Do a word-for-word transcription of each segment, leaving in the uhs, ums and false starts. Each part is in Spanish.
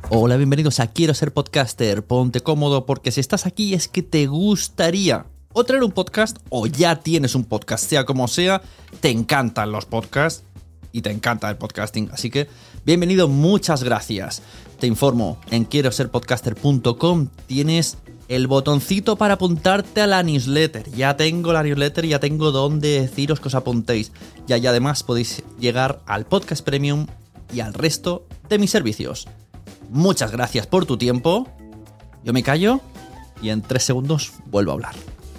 Hola, bienvenidos a Quiero Ser Podcaster. Ponte cómodo porque si estás aquí es que te gustaría o traer un podcast o ya tienes un podcast, sea como sea, te encantan los podcasts y te encanta el podcasting. Así que bienvenido, muchas gracias. Te informo, en quiero ser podcaster punto com tienes el botoncito para apuntarte a la newsletter. Ya tengo la newsletter, ya tengo donde deciros que os apuntéis. Ya y además podéis llegar al podcast premium y al resto de mis servicios. Muchas gracias por tu tiempo. Yo me callo y en tres segundos vuelvo a hablar.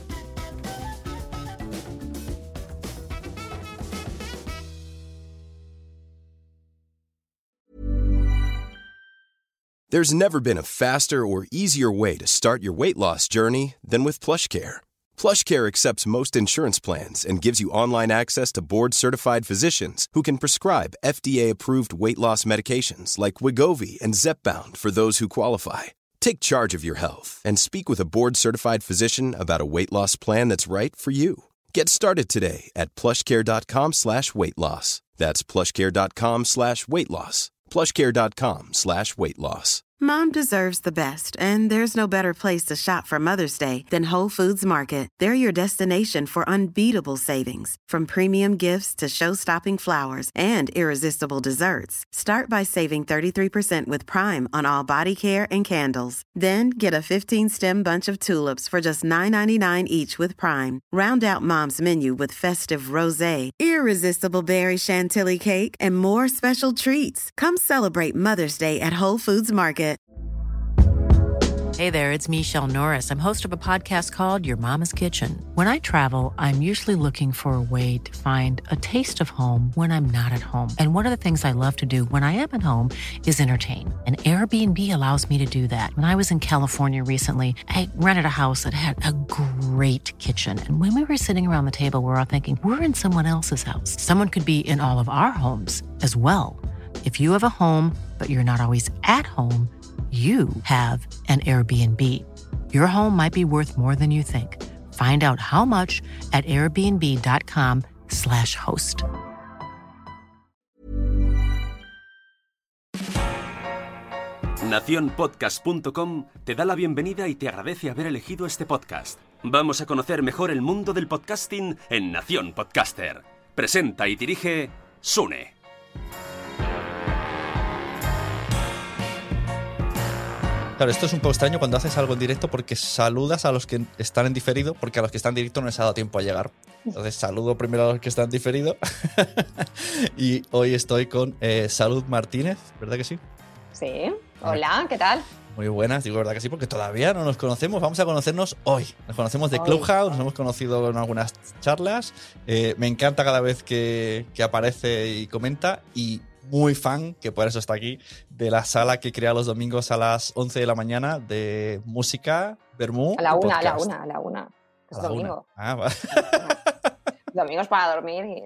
There's never been a faster or easier way to start your weight loss journey than with PlushCare. PlushCare accepts most insurance plans and gives you online access to board-certified physicians who can prescribe F D A-approved weight loss medications like Wegovy and Zepbound for those who qualify. Take charge of your health and speak with a board-certified physician about a weight loss plan that's right for you. Get started today at plushcare.com slash weight loss. That's plushcare.com slash weight loss. plushcare.com slash weight loss. Mom deserves the best, and there's no better place to shop for Mother's Day than Whole Foods Market. They're your destination for unbeatable savings, from premium gifts to show-stopping flowers and irresistible desserts. Start by saving thirty-three percent with Prime on all body care and candles. Then get a fifteen-stem bunch of tulips for just nine ninety-nine each with Prime. Round out Mom's menu with festive rosé, irresistible berry chantilly cake, and more special treats. Come celebrate Mother's Day at Whole Foods Market. Hey there, it's Michelle Norris. I'm host of a podcast called Your Mama's Kitchen. When I travel, I'm usually looking for a way to find a taste of home when I'm not at home. And one of the things I love to do when I am at home is entertain. And Airbnb allows me to do that. When I was in California recently, I rented a house that had a great kitchen. And when we were sitting around the table, we were all thinking, we're in someone else's house. Someone could be in all of our homes as well. If you have a home, but you're not always at home, you have an Airbnb. Your home might be worth more than you think. Find out how much at airbnb.com slash host. Nación Podcast punto com te da la bienvenida y te agradece haber elegido este podcast. Vamos a conocer mejor el mundo del podcasting en Nación Podcaster. Presenta y dirige Sune. Claro, esto es un poco extraño cuando haces algo en directo porque saludas a los que están en diferido, porque a los que están en directo no les ha dado tiempo a llegar. Entonces saludo primero a los que están en diferido. Y hoy estoy con eh, Salud Martínez, ¿verdad que sí? Sí, hola, ¿qué tal? Muy buenas, digo verdad que sí, porque todavía no nos conocemos. Vamos a conocernos hoy. Nos conocemos de Clubhouse, nos hemos conocido en algunas charlas. Eh, me encanta cada vez que, que aparece y comenta, y muy fan, que por eso está aquí, de la sala que crea los domingos a las once de la mañana de música, vermú. A la una, a la una, a la una. Es domingo. Ah, vale. Domingos para dormir y...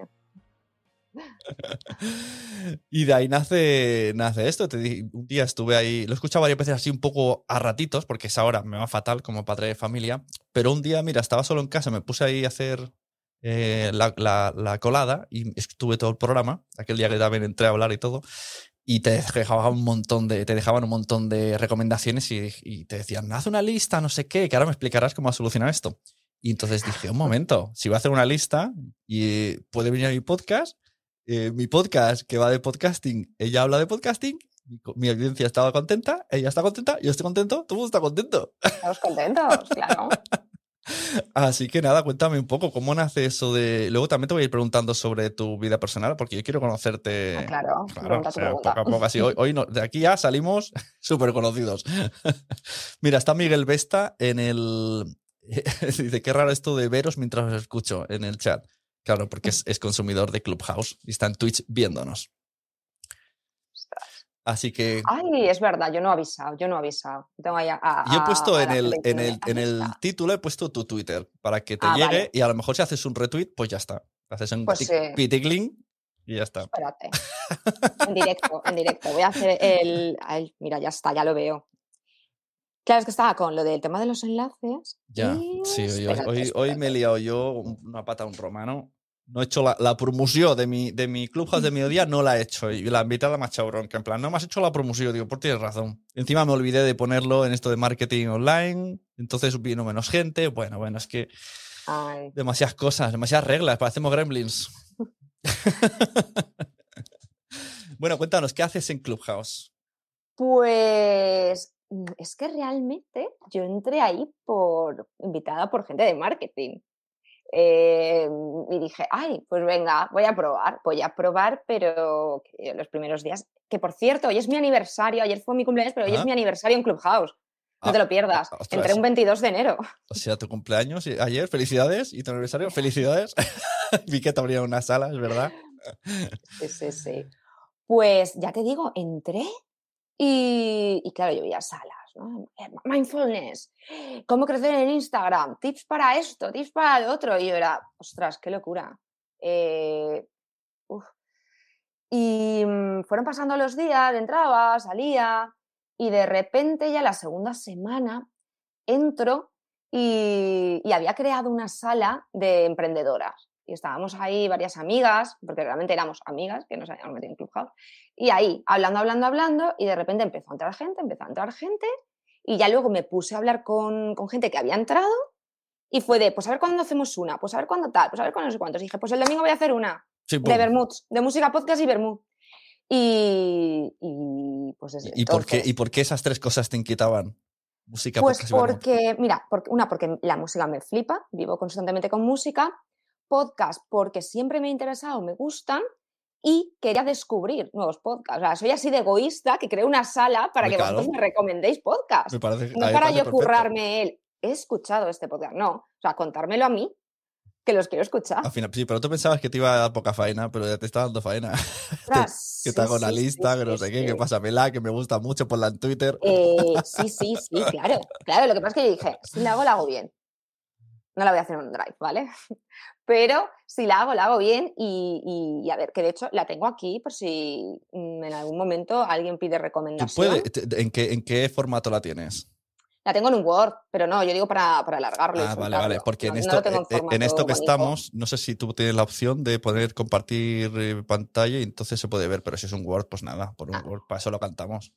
Y de ahí nace, nace esto. Te di, un día estuve ahí, lo he escuchado varias veces así un poco a ratitos, porque es ahora me va fatal como padre de familia, pero un día, mira, estaba solo en casa, me puse ahí a hacer eh, la, la, la colada y estuve todo el programa, aquel día que también entré a hablar y todo, y te dejaban un montón de, te dejaban un montón de recomendaciones y, y te decían, haz una lista, no sé qué, que ahora me explicarás cómo solucionar esto. Y entonces dije, un momento, si voy a hacer una lista y puede venir a mi podcast, Eh, mi podcast que va de podcasting, ella habla de podcasting, mi, mi audiencia estaba contenta, ella está contenta, yo estoy contento, todo el mundo está contento. Estamos contentos, claro. Así que nada, cuéntame un poco cómo nace eso de... Luego también te voy a ir preguntando sobre tu vida personal, porque yo quiero conocerte. Ah, claro, claro, pregunta o tu sea, pregunta. poco a poco, así. Hoy, hoy no, de aquí ya salimos súper conocidos. Mira, está Miguel Vesta en el... Dice, qué raro esto de veros mientras os escucho en el chat. Claro, porque es, es consumidor de Clubhouse y está en Twitch viéndonos. Ostras. Así que... Ay, es verdad, yo no he avisado, yo no he avisado. Tengo ahí a, a, yo he puesto a en, el, en, el, en el está. título, he puesto tu Twitter para que te Ah, llegue, vale. y a lo mejor si haces un retweet, pues ya está. Haces un Pues tic- sí. piticlin y ya está. Espérate. En directo, en directo. Voy a hacer el... Ay, mira, ya está, ya lo veo. Claro, es que estaba con lo del tema de los enlaces. Ya, y... sí, hoy, Espérate, hoy, hoy espérate. me he liado yo una pata a un romano. No he hecho la, la promoció de mi, de mi Clubhouse de mediodía, no la he hecho. Y la invitada me ha echado bronca. En plan, no me has hecho la promoción. Digo, pues tienes razón. Encima me olvidé de ponerlo en esto de marketing online. Entonces vino menos gente. Bueno, bueno, es que Ay. demasiadas cosas, demasiadas reglas. Parecemos gremlins. Bueno, cuéntanos, ¿qué haces en Clubhouse? Pues es que realmente yo entré ahí por invitada por gente de marketing. Eh, y dije, ay, pues venga, voy a probar, voy a probar, pero que los primeros días, que por cierto, hoy es mi aniversario, ayer fue mi cumpleaños, pero hoy ¿Ah? es mi aniversario en Clubhouse, no Ah, te lo pierdas, ostras. entré un veintidós de enero. O sea, tu cumpleaños y- ayer, felicidades, y tu aniversario, felicidades. Vi que te abrieron una sala, es verdad. Sí, sí, sí. Pues ya te digo, entré y, y claro, yo veía salas, ¿no? Mindfulness, cómo crecer en Instagram, tips para esto, tips para lo otro. Y yo era, ostras, qué locura. Eh, uf. Y mm, fueron pasando los días, entraba, salía, y de repente ya la segunda semana entro y, y había creado una sala de emprendedoras. Y estábamos ahí varias amigas, porque realmente éramos amigas, que nos habíamos metido en Clubhouse, y ahí, hablando, hablando, hablando, y de repente empezó a entrar gente, empezó a entrar gente, y ya luego me puse a hablar con, con gente que había entrado, y fue de, pues a ver cuándo hacemos una, pues a ver cuándo tal, pues a ver cuándo no sé cuántos. Y dije, pues el domingo voy a hacer una, Sí, de pum. vermuts, de música, podcast y vermut. Y, y pues desde ¿Y, y por entonces... qué, ¿Y por qué esas tres cosas te inquietaban? Música, Pues podcast y vermut. porque, mira, porque, una, porque la música me flipa, vivo constantemente con música, podcast porque siempre me ha interesado, me gustan, y quería descubrir nuevos podcasts. O sea, soy así de egoísta que creo una sala para Muy que claro. vosotros me recomendéis podcasts. Me parece, a No mí me para parece yo perfecto. currarme el, he escuchado este podcast, no. O sea, contármelo a mí, que los quiero escuchar. Al final, sí, pero tú pensabas que te iba a dar poca faena, pero ya te está dando faena. Ostras, que sí, te hago una sí, lista, sí, que no sí, sé qué, sí. que pásamela, que me gusta mucho, ponla en Twitter. Eh, sí, sí, sí, claro. Claro, lo que pasa es que yo dije, si la hago, la hago bien. No la voy a hacer en un drive, ¿vale? Pero si la hago, la hago bien y, y, y a ver, que de hecho la tengo aquí por si mm, en algún momento alguien pide ¿Tú recomendación. puedes, te- en, qué, ¿En qué formato la tienes? La tengo en un Word, pero no, yo digo para, para alargarlo y Ah, vale, soltarlo. vale, porque no, en no esto, lo tengo en eh, eh, formato en esto que bonito. estamos, no sé si tú tienes la opción de poder compartir eh, pantalla y entonces se puede ver, pero si es un Word, pues nada, por un Ah. Word, para eso lo cantamos.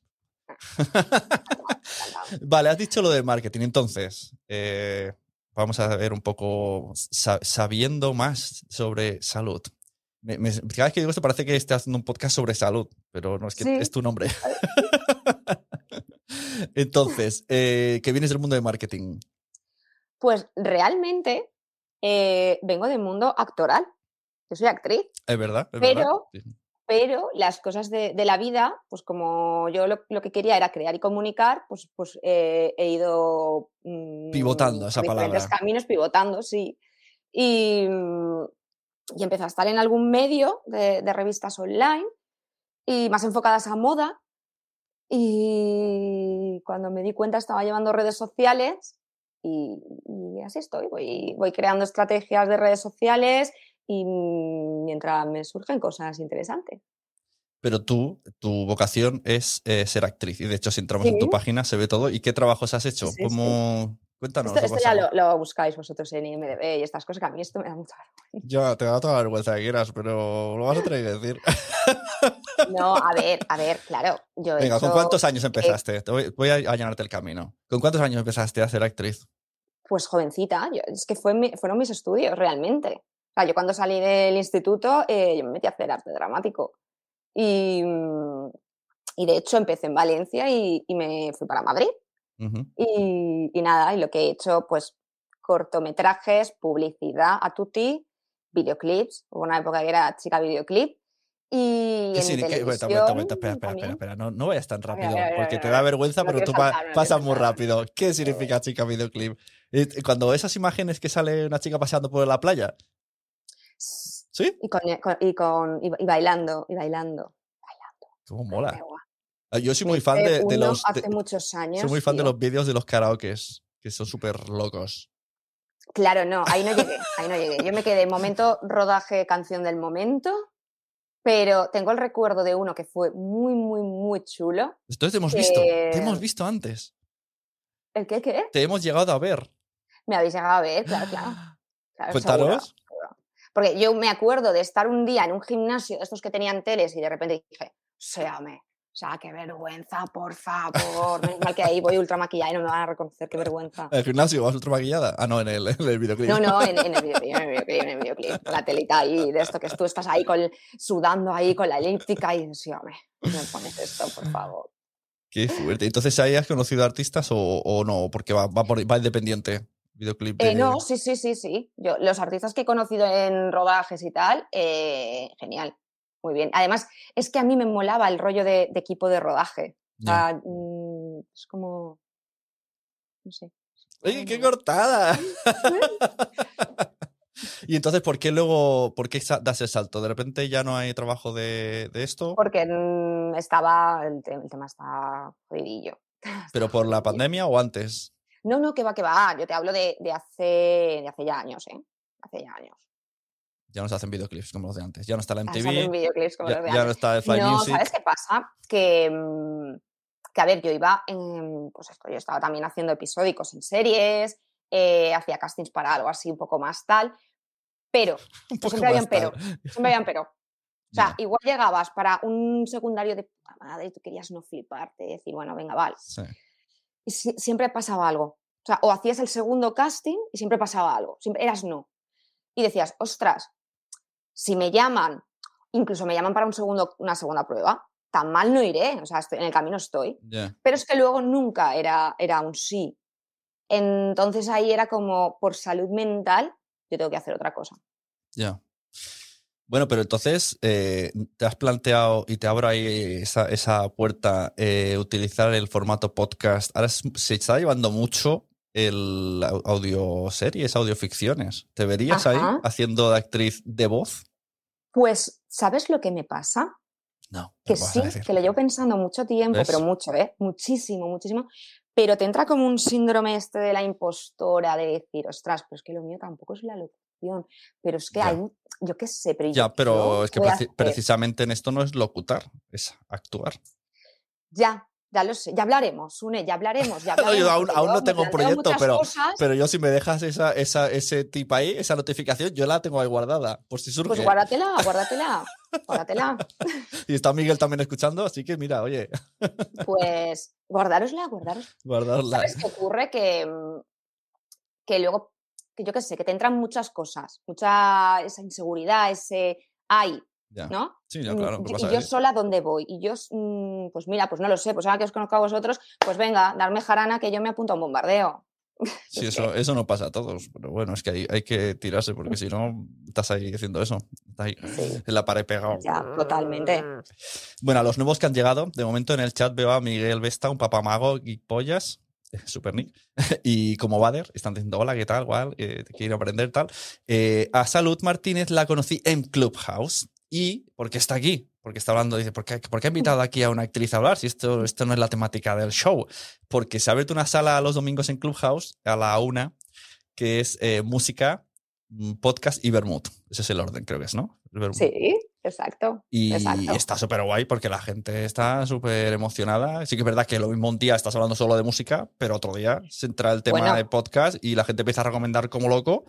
Encantado. Vale, has dicho lo de marketing, entonces eh, vamos a ver un poco, sa- sabiendo más sobre salud. Me- me- cada vez que digo esto parece que estás haciendo un podcast sobre salud, pero no, es que Sí. es tu nombre. Entonces, eh, que vienes del mundo de marketing. Pues realmente eh, vengo del mundo actoral. Yo soy actriz, Es verdad, es verdad. pero, Sí. pero las cosas de, de la vida, pues como yo lo, lo que quería era crear y comunicar, pues, pues eh, he ido mm, Pivotando, esa por diferentes palabra. caminos, pivotando, sí. Y, mm, y empecé a estar en algún medio de, de revistas online y más enfocadas a moda. Y cuando me di cuenta estaba llevando redes sociales y, y así estoy, voy, voy creando estrategias de redes sociales y mientras me surgen cosas interesantes. Pero tú, tu vocación es eh, ser actriz. Y de hecho, si entramos Sí. en tu página, se ve todo. ¿Y qué trabajos has hecho? Sí, sí, ¿Cómo? Cuéntanos. Esto, esto ya pasa? lo, lo buscáis vosotros en I M D B y estas cosas, que a mí esto me da mucha vergüenza. Ya, te da toda la vergüenza que quieras, pero lo vas a tener que decir. No, a ver, a ver, claro. Yo he Venga, ¿con hecho, cuántos años eh, empezaste? Te voy, voy a allanarte el camino. ¿Con cuántos años empezaste a ser actriz? Pues jovencita, yo- es que fue mi- fueron mis estudios realmente. O sea, yo cuando salí del instituto, eh, yo me metí a hacer arte dramático. Y, mm, y de hecho empecé en Valencia y, y me fui para Madrid. Ujú. Y, y nada, y lo que he hecho, pues cortometrajes, publicidad a tutti, videoclips. Hubo una época que era chica videoclip. Y ¿Qué en significa? televisión Vuelta, vuelta, vuelta. Espera, espera, también. espera, espera. No, no vayas tan A ver, rápido, a ver, a ver, porque a te ver. da vergüenza, No pero quiero tú pa- saltarme, no pasas quiero muy saltarme. rápido. ¿Qué significa chica videoclip? Eh, Cuando esas imágenes que sale una chica paseando por la playa. ¿Sí? Y, con, con- y, con, y, y bailando, y bailando. ¿Cómo Qué mola? guay. Ah, Yo soy Me muy fan hice de, de uno los. de- hace muchos años. soy muy fan de tío. los vídeos de los karaokes, que son súper locos. Claro, no, ahí no llegué, ahí no llegué. Yo me quedé momento rodaje, canción del momento, pero tengo el recuerdo de uno que fue muy, muy, muy chulo. Entonces te hemos que- visto, te hemos visto antes. ¿El qué, qué? Te hemos llegado a ver. Me habéis llegado a ver, claro, claro. Claro, Cuéntanos. seguro, seguro. Porque yo me acuerdo de estar un día en un gimnasio de estos que tenían teles y de repente dije, séame, o sea, qué vergüenza, por favor. Menos mal que ahí voy ultra maquillada y no me van a reconocer, qué vergüenza. ¿En el gimnasio vas ultra maquillada? Ah, no, en el, en el videoclip. No, no, en, en el videoclip, en el videoclip, en el videoclip. La telita ahí de esto que tú estás ahí con, sudando ahí con la elíptica y dices, hombre, me pones esto, por favor. Qué fuerte. Entonces, ¿ahí has conocido artistas o, o no? Porque va, va, por, va independiente. Videoclip de... eh, no, sí, sí, sí, sí. Yo, los artistas que he conocido en rodajes y tal, eh, genial. Muy bien. Además, es que a mí me molaba el rollo de, de equipo de rodaje. O sea, yeah. mmm, es como... No sé. ¡Oye, qué cortada! Y entonces, ¿por qué luego, por qué das el salto? ¿De repente ya no hay trabajo de, de esto? Porque mmm, estaba, el, te, el tema está jodidillo. ¿Pero por la pandemia o antes? No, no, que va, que va. Yo te hablo de, de, hace, de hace ya años, ¿eh? Hace ya años. Ya no se hacen videoclips como los de antes. Ya no está la M T V. Se hacen videoclips como ya, los de ya antes. no está el Fly no, Music. ¿Sabes qué pasa? Que, que, a ver, yo iba en... Pues esto, yo estaba también haciendo episódicos en series, eh, hacía castings para algo así un poco más tal, pero, un poco siempre había un tal. pero, siempre había un pero. O sea, yeah. igual llegabas para un secundario de puta madre y tú querías no fliparte, decir, bueno, venga, vale. Sí. Y si, siempre pasaba algo. O sea, o hacías el segundo casting y siempre pasaba algo. Siempre eras no. Y decías, ostras, si me llaman, incluso me llaman para un segundo, una segunda prueba, tan mal no iré. O sea, estoy, en el camino estoy. Yeah. Pero es que luego nunca era, era un sí. Entonces ahí era como, por salud mental, yo tengo que hacer otra cosa. Ya. Yeah. Bueno, pero entonces eh, te has planteado, y te abro ahí esa, esa puerta, eh, utilizar el formato podcast. Ahora se está llevando mucho el audioseries, audioficciones. ¿Te verías Ajá. ahí haciendo de actriz de voz? Pues, ¿sabes lo que me pasa? No. Que sí, que lo llevo pensando mucho tiempo, ¿ves? Pero mucho, ¿eh? Muchísimo, muchísimo. Pero te entra como un síndrome este de la impostora, de decir, ostras, pero es que lo mío tampoco es la locución. Pero es que ya. hay, yo qué sé, pero Ya, yo, pero yo es que preci- precisamente en esto no es locutar, es actuar. Ya. Ya lo sé, ya hablaremos, Sune, ya hablaremos. Ya hablaremos yo aún, aún no tengo un proyecto, pero, cosas. pero yo si me dejas esa, esa, ese tip ahí, esa notificación, yo la tengo ahí guardada, por si surge. Pues guárdatela, guárdatela, guárdatela. Y está Miguel también escuchando, así que mira, oye. Pues guardárosla, guardárosla. Guardarla. ¿Sabes qué ocurre? Que, que luego, que yo qué sé, que te entran muchas cosas, mucha esa inseguridad, ese ay. Ya. ¿No? Sí, ya, claro. Y yo sola, ¿dónde voy? Y yo, pues mira, pues no lo sé, pues ahora que os conozco a vosotros, pues venga, darme jarana que yo me apunto a un bombardeo. Sí, eso, que... eso no pasa a todos, pero bueno, es que hay, hay que tirarse porque si no, estás ahí haciendo eso, estás ahí sí. en la pared pegado. Ya, totalmente. Bueno, a los nuevos que han llegado, de momento en el chat veo a Miguel Vesta, un papamago y pollas, super nick, y como Bader, están diciendo hola, ¿qué tal? Igual, eh, quiero aprender tal. Eh, a Salud Martínez la conocí en Clubhouse. Y porque está aquí, porque está hablando, dice, ¿por qué, ¿por qué ha invitado aquí a una actriz a hablar si esto, esto no es la temática del show? Porque se ha abierto una sala los domingos en Clubhouse a la una, que es eh, música, podcast y vermut. Ese es el orden, creo que es, ¿no? Sí, exacto. Y exacto. está súper guay porque la gente está súper emocionada. Sí que es verdad que lo mismo un día estás hablando solo de música, pero otro día se entra el tema bueno. de podcast y la gente empieza a recomendar como loco.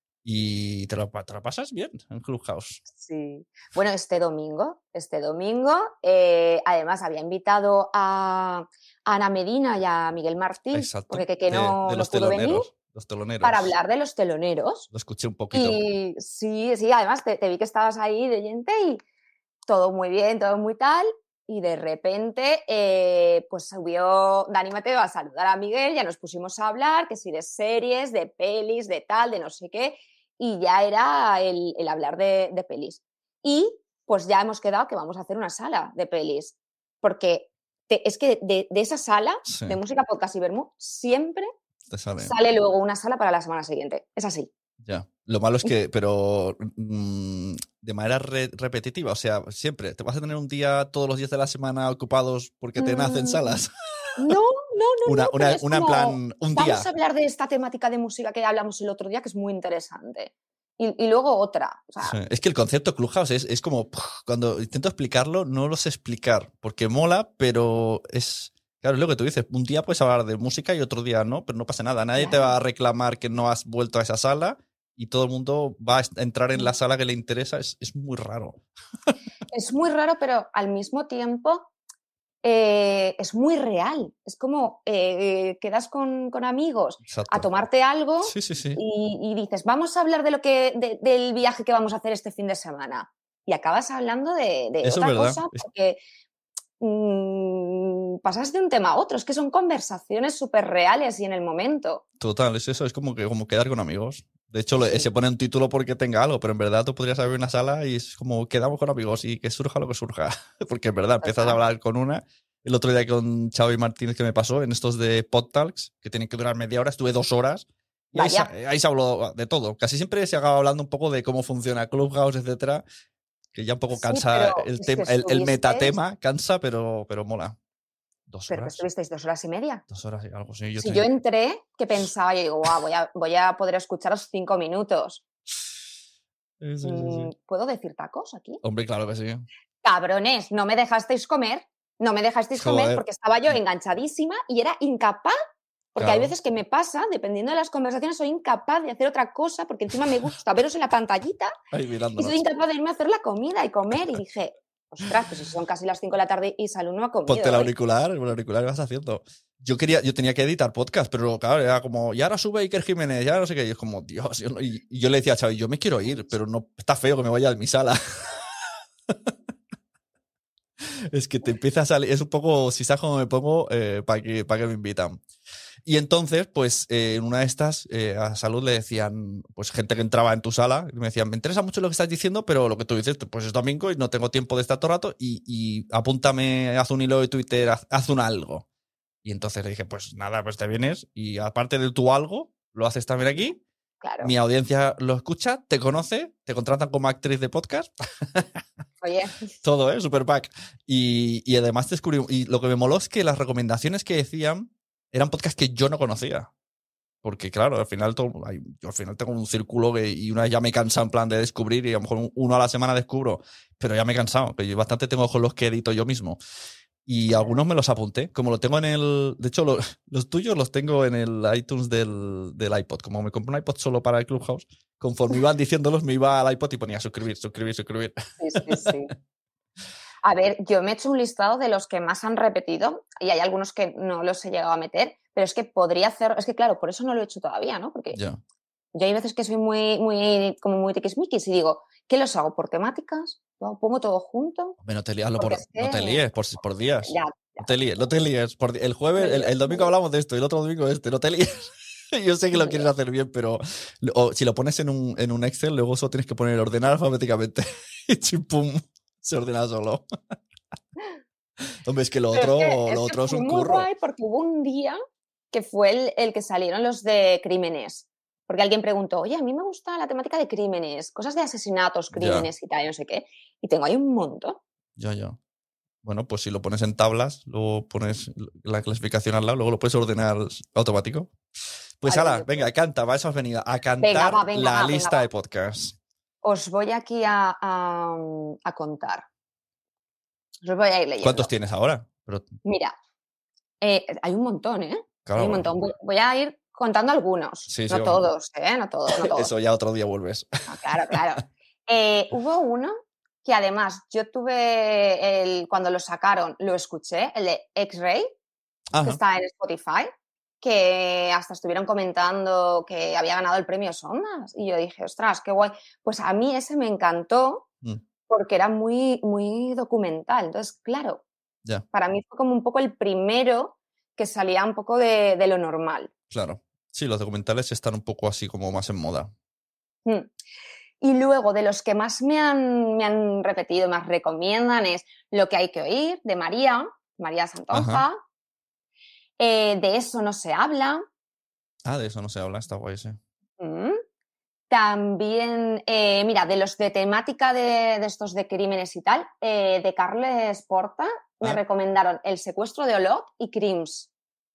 Y te lo, te lo pasas bien en Clubhouse. Sí. Bueno, este domingo, este domingo, eh, además había invitado a, a Ana Medina y a Miguel Martín, Exacto. porque que, que no, de, de los no pudo teloneros, venir, los teloneros. Para hablar de los teloneros. Lo escuché un poquito. Y sí, sí, además te, te vi que estabas ahí de gente y todo muy bien, todo muy tal. Y de repente, eh, pues subió Dani Mateo a saludar a Miguel, ya nos pusimos a hablar, que sí, de series, de pelis, de tal, de no sé qué. Y ya era el, el hablar de, de pelis. Y pues ya hemos quedado que vamos a hacer una sala de pelis. Porque te, es que de, de esa sala sí. de música, podcast y vermú siempre sale. sale luego una sala para la semana siguiente. Es así. Ya. Lo malo es que, pero mmm, de manera re repetitiva, o sea, siempre, ¿te vas a tener un día, todos los días de la semana ocupados porque te mm, nacen salas? No, no, no. Una, no, una, una en plan, un día. Vamos a hablar de esta temática de música que hablamos el otro día, que es muy interesante. Y, y luego otra. O sea, sí. Es que el concepto Clubhouse es, es como, cuando intento explicarlo, no lo sé explicar, porque mola, pero es... Claro, es lo que tú dices, un día puedes hablar de música y otro día no, pero no pasa nada. Nadie claro. te va a reclamar que no has vuelto a esa sala y todo el mundo va a entrar en la sala que le interesa, es, es muy raro. Es muy raro, pero al mismo tiempo eh, es muy real. Es como eh, quedas con, con amigos Exacto. a tomarte algo Sí, sí, sí. y, y dices, vamos a hablar de lo que, de, del viaje que vamos a hacer este fin de semana. Y acabas hablando de, de Eso otra es verdad. cosa porque mmm, pasas de un tema a otro. Es que son conversaciones súper reales y en el momento. Total, es eso, es como que como quedar con amigos. De hecho, Sí. se pone un título porque tenga algo, pero en verdad tú podrías abrir una sala y es como quedamos con amigos y que surja lo que surja. Porque en verdad empiezas a hablar con una. El otro día con Xavi Martínez que me pasó en estos de PodTalks, que tienen que durar media hora, estuve dos horas. Y ahí se, ahí se habló de todo. Casi siempre se acaba hablando un poco de cómo funciona Clubhouse, etcétera. Que ya un poco cansa, sí, el, tema, el, el metatema cansa, pero, pero mola. Dos ¿Pero horas. que estuvisteis dos horas y media? Dos horas y algo, sí. Yo si te... yo entré, que pensaba, yo digo, wow, voy a, voy a poder escucharos cinco minutos. Sí, sí, sí, mm, sí. ¿Puedo decir tacos aquí? Hombre, claro que sí. Cabrones, no me dejasteis comer, no me dejasteis Joder. comer porque estaba yo enganchadísima y era incapaz. Porque Claro. hay veces que me pasa, dependiendo de las conversaciones, soy incapaz de hacer otra cosa porque encima me gusta veros en la pantallita Ahí y soy incapaz de irme a hacer la comida y comer. Y dije, ostras, pues si son casi las cinco de la tarde y Salud no ha comido. Ponte el hoy. auricular, el auricular vas haciendo. Yo quería, yo tenía que editar podcast, pero claro, era como, y ahora sube Iker Jiménez, ya no sé qué. Y es como, Dios, yo no- y, y yo le decía a Xavi, yo me quiero ir, pero no está feo que me vaya de mi sala. Es que te empieza a salir, es un poco, si sabes cómo me pongo, eh, para que, para que me invitan. Y entonces, pues, eh, en una de estas, eh, a Salud le decían, pues, gente que entraba en tu sala, y me decían, me interesa mucho lo que estás diciendo, pero lo que tú dices, pues es domingo y no tengo tiempo de estar todo el rato, y, y apúntame, haz un hilo de Twitter, haz, haz un algo. Y entonces le dije, pues nada, pues te vienes, y aparte de tu algo, lo haces también aquí. Claro. Mi audiencia lo escucha, te conoce, te contratan como actriz de podcast. Oye, Todo, ¿eh? Super pack. Y, y además descubrí. Y lo que me moló es que las recomendaciones que decían eran podcasts que yo no conocía. Porque, claro, al final, todo, ay, yo al final tengo un círculo que, y una vez ya me he cansado en plan de descubrir, y a lo mejor uno a la semana descubro, pero ya me he cansado. Pero yo bastante tengo con los que edito yo mismo. Y algunos me los apunté. Como lo tengo en el. De hecho, lo, los tuyos los tengo en el iTunes del, del iPod. Como me compré un iPod solo para el Clubhouse, conforme iban diciéndolos, me iba al iPod y ponía suscribir, suscribir, suscribir. sí, sí, sí. A ver, yo me he hecho un listado de los que más han repetido y hay algunos que no los he llegado a meter, pero es que podría hacer. Es que, claro, por eso no lo he hecho todavía, ¿no? Porque Ya. yo hay veces que soy muy, muy, como muy tiquismiquis y digo, ¿qué los hago? ¿Por temáticas? ¿Lo pongo todo junto? Hombre, no te líes, por, Porque es no te que- líes por, por días. Ya, No te líes, no te líes. Por, el jueves, Me el, lío, el domingo me lío. hablamos de esto, y el otro domingo este, no te líes. Yo sé que lo Me quieres lío. hacer bien, pero o, si lo pones en un, en un Excel, luego solo tienes que poner ordenar alfabéticamente. Y chimpum, se ordena solo. Hombre, es que lo Pero otro, es que, lo es que otro es fue un muy curro. guay porque hubo un día que fue el, el que salieron los de crímenes. Porque alguien preguntó, oye, a mí me gusta la temática de crímenes, cosas de asesinatos, Ya. crímenes y tal, y no sé qué. Y tengo ahí un montón. Ya, ya. Bueno, pues si lo pones en tablas, luego pones la clasificación al lado, luego lo puedes ordenar automático. Pues Vale, ala, yo- venga, canta, va, eso has venido. A cantar Venga, va, venga, la va, venga, lista va. de podcast. Os voy aquí a, a, a contar. Os voy a ir leyendo. ¿Cuántos tienes ahora? Pero, Mira, eh, hay un montón, ¿eh? claro, Hay un montón. Voy, voy a ir contando algunos. Sí, sí, no vamos. todos, ¿eh? No todos, no todos. eso ya otro día vuelves. No, claro, claro. Eh, hubo uno que además yo tuve, el, cuando lo sacaron, lo escuché, el de X-Ray, que Ajá. está en Spotify, que hasta estuvieron comentando que había ganado el premio Sondas. Y yo dije, ostras, qué guay. Pues a mí ese me encantó Mm, porque era muy, muy documental. Entonces, claro, ya, para mí fue como un poco el primero que salía un poco de, de lo normal. claro. Sí, los documentales están un poco así como más en moda. Mm. Y luego, de los que más me han, me han repetido, más recomiendan, es Lo que hay que oír, de María, María Santonja. Ajá. Eh, de eso no se habla. Ah, de eso no se habla, está guay, sí. Mm. También, eh, mira, de los de temática de, de estos de crímenes y tal, eh, de Carles Porta, me Ah. recomendaron El secuestro de Olot y Crims.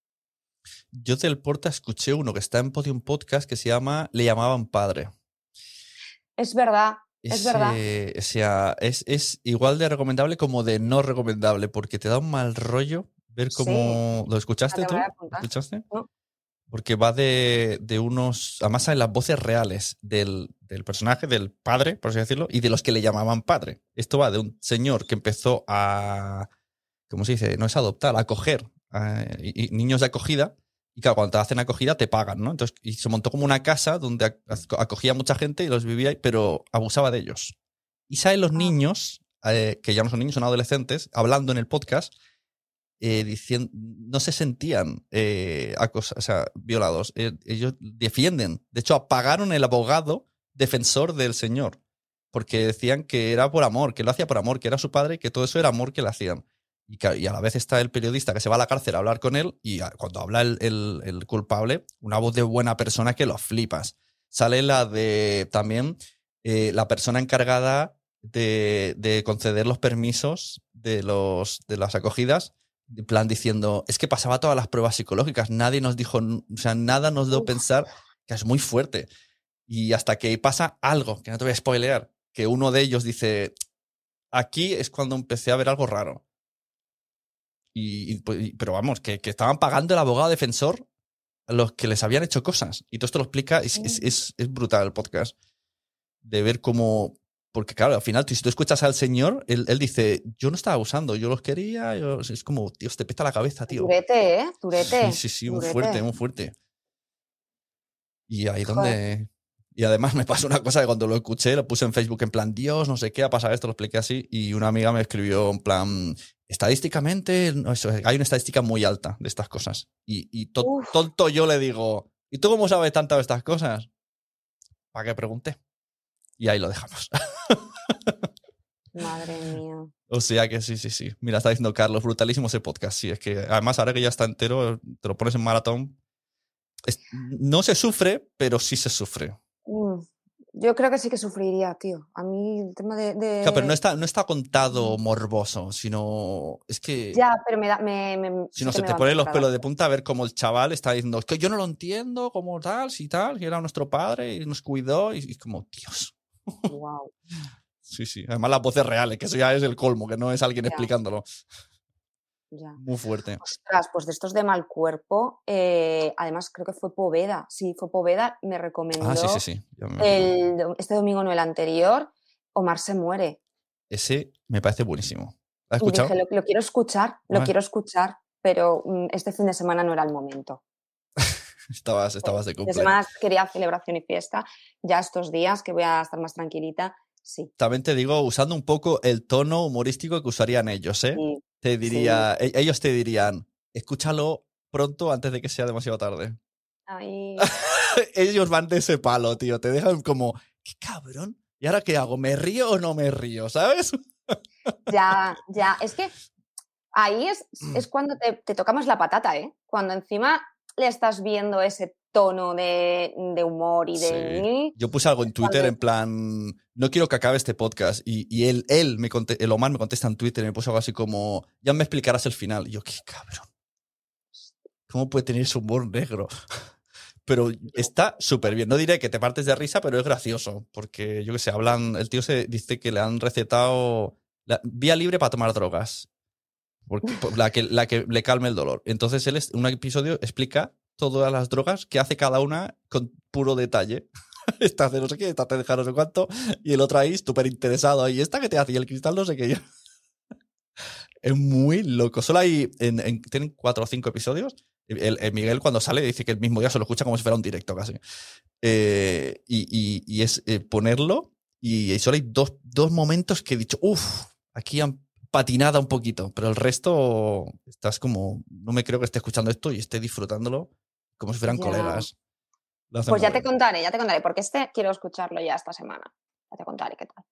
Yo del Porta escuché uno que está en Podium Podcast que se llama Le llamaban padre. Es verdad, es Ese- verdad. O sea, es, es igual de recomendable como de no recomendable, porque te da un mal rollo ver Sí. cómo... ¿Lo escuchaste Ah, te tú? voy a ¿Lo apuntar. escuchaste? No. Porque va de, de unos... Además salen las voces reales del, del personaje, del padre, por así decirlo, y de los que le llamaban padre. Esto va de un señor que empezó a... ¿Cómo se dice? No es adoptar, a acoger a, y, y niños de acogida. Y claro, cuando te hacen acogida te pagan, ¿no? Entonces, y se montó como una casa donde acogía a mucha gente y los vivía ahí, pero abusaba de ellos. Y salen los niños, eh, que ya no son niños, son adolescentes, hablando en el podcast, eh, diciendo, no se sentían eh, acos- o sea, violados. Eh, ellos defienden. De hecho, apagaron el abogado defensor del señor, porque decían que era por amor, que lo hacía por amor, que era su padre y que todo eso era amor que le hacían. Y, que, y a la vez está el periodista que se va a la cárcel a hablar con él y a, cuando habla el, el, el culpable, una voz de buena persona que lo flipas. Sale la de también eh, la persona encargada de, de conceder los permisos de, los, de las acogidas, en plan diciendo, es que pasaba todas las pruebas psicológicas, nadie nos dijo, o sea, nada nos dio pensar, que es muy fuerte. Y hasta que pasa algo, que no te voy a spoilear, que uno de ellos dice, aquí es cuando empecé a ver algo raro. Y, y, pero vamos, que, que estaban pagando el abogado defensor a los que les habían hecho cosas. Y todo esto lo explica, es, es, es, es brutal el podcast. De ver cómo... Porque claro, al final, si tú escuchas al señor, él, él dice, yo no estaba abusando, yo los quería. Yo... Es como, tío, te peta la cabeza, tío. Durete, ¿eh? Durete. Sí, sí, sí, Durete. muy fuerte, muy fuerte. Y ahí Joder. donde... Y además me pasó una cosa que cuando lo escuché, lo puse en Facebook en plan, Dios, no sé qué, ha pasado esto, lo expliqué así. Y una amiga me escribió en plan, estadísticamente, no, eso, hay una estadística muy alta de estas cosas. Y, y to, tonto yo le digo, ¿y tú cómo sabes tanto de estas cosas? ¿Para qué pregunté? Y ahí lo dejamos. Madre mía. O sea que sí, sí, sí. Mira, está diciendo Carlos, brutalísimo ese podcast. Sí, es que además ahora que ya está entero, te lo pones en maratón. Es, no se sufre, pero sí se sufre. Mm, yo creo que sí que sufriría, tío. A mí el tema de... de... Claro, pero no está, no está contado morboso, sino es que... Ya, pero me da... Me, me, Si no, sí se me te da ponen los mucha pelos de rabia. punta a ver cómo el chaval está diciendo, es que yo no lo entiendo, como tal, si tal, que era nuestro padre y nos cuidó, y, y como, Dios. Wow. Sí, sí. Además las voces reales, que eso ya es el colmo, que no es alguien Ya. explicándolo. Ya. Muy fuerte. Ostras, pues de estos de mal cuerpo, eh, además creo que fue Poveda. Sí, fue Poveda, me recomendó Ah, sí, sí, sí. Ya me- el, este domingo, no el anterior, Omar se muere. Ese me parece buenísimo. ¿Lo has Y escuchado? dije, lo, lo quiero escuchar, lo Ah. quiero escuchar, pero mm, este fin de semana no era el momento. Estabas, estabas de Este fin cumple. de semana quería celebración y fiesta. Ya estos días que voy a estar más tranquilita, sí. También te digo, usando un poco el tono humorístico que usarían ellos, ¿eh? Sí, Te diría, e- ellos te dirían, escúchalo pronto antes de que sea demasiado tarde. Ahí, Ellos van de ese palo, tío. Te dejan como, qué cabrón. ¿Y ahora qué hago? ¿Me río o no me río? ¿Sabes? ya, ya. Es que ahí es, es cuando te, te toca más la patata, ¿eh? Cuando encima le estás viendo ese tono de, de humor y de... Sí. Yo puse algo en Twitter en plan, no quiero que acabe este podcast. Y, y él, él me conte- el Omar me contesta en Twitter y me puso algo así como, ya me explicarás el final. Y yo, qué cabrón. ¿Cómo puede tener ese humor negro? Pero está súper bien. No diré que te partes de risa, pero es gracioso. Porque, yo qué sé, hablan. El tío se dice que le han recetado la, vía libre para tomar drogas. Porque, por la, que, la que le calme el dolor. Entonces, él, en un episodio, explica todas las drogas que hace cada una con puro detalle. Esta hace no sé qué, esta te deja no sé cuánto. Y el otro ahí, súper interesado. Ahí, ¿esta que te hace? Y el cristal no sé qué. Es muy loco. Solo hay. En, en, tienen cuatro o cinco episodios. El, el Miguel, cuando sale, dice que el mismo día se lo escucha como si fuera un directo casi. Eh, y, y, y es eh, ponerlo. Y, y solo hay dos, dos momentos que he dicho, uff, aquí han patinado un poquito. Pero el resto estás como. No me creo que esté escuchando esto y esté disfrutándolo como si fueran Ya. colegas. Lo hacen Pues ya muy te bien. contaré, ya te contaré, porque este quiero escucharlo ya esta semana. Ya te contaré qué tal.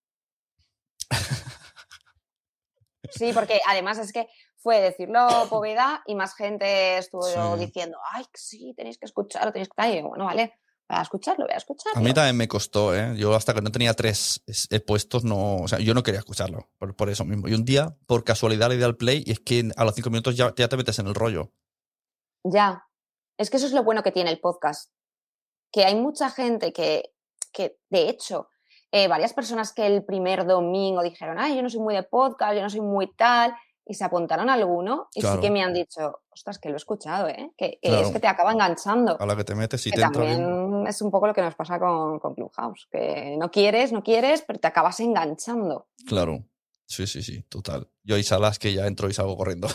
Sí, porque además es que fue decirlo Poveda y más gente estuvo Sí. diciendo, ay, sí, tenéis que escucharlo, tenéis que estar. Y yo, bueno, vale, voy a escucharlo, voy a escucharlo. A mí también me costó, ¿eh? Yo hasta que no tenía tres eh, puestos, no, o sea, yo no quería escucharlo, por, por eso mismo. Y un día, por casualidad, le di al play y es que a los cinco minutos ya, ya te metes en el rollo. Ya, es que eso es lo bueno que tiene el podcast, que hay mucha gente que, que de hecho, eh, varias personas que el primer domingo dijeron, ay, yo no soy muy de podcast, yo no soy muy tal, y se apuntaron a alguno y Claro. sí que me han dicho, ostras, que lo he escuchado, ¿eh? Que, que Claro. es que te acaba enganchando. A la que te metes y Que te entra también bien. es un poco lo que nos pasa con, con Clubhouse, que no quieres, no quieres, pero te acabas enganchando. Claro. Sí, sí, sí, total. Yo hay salas que ya entro y salgo corriendo.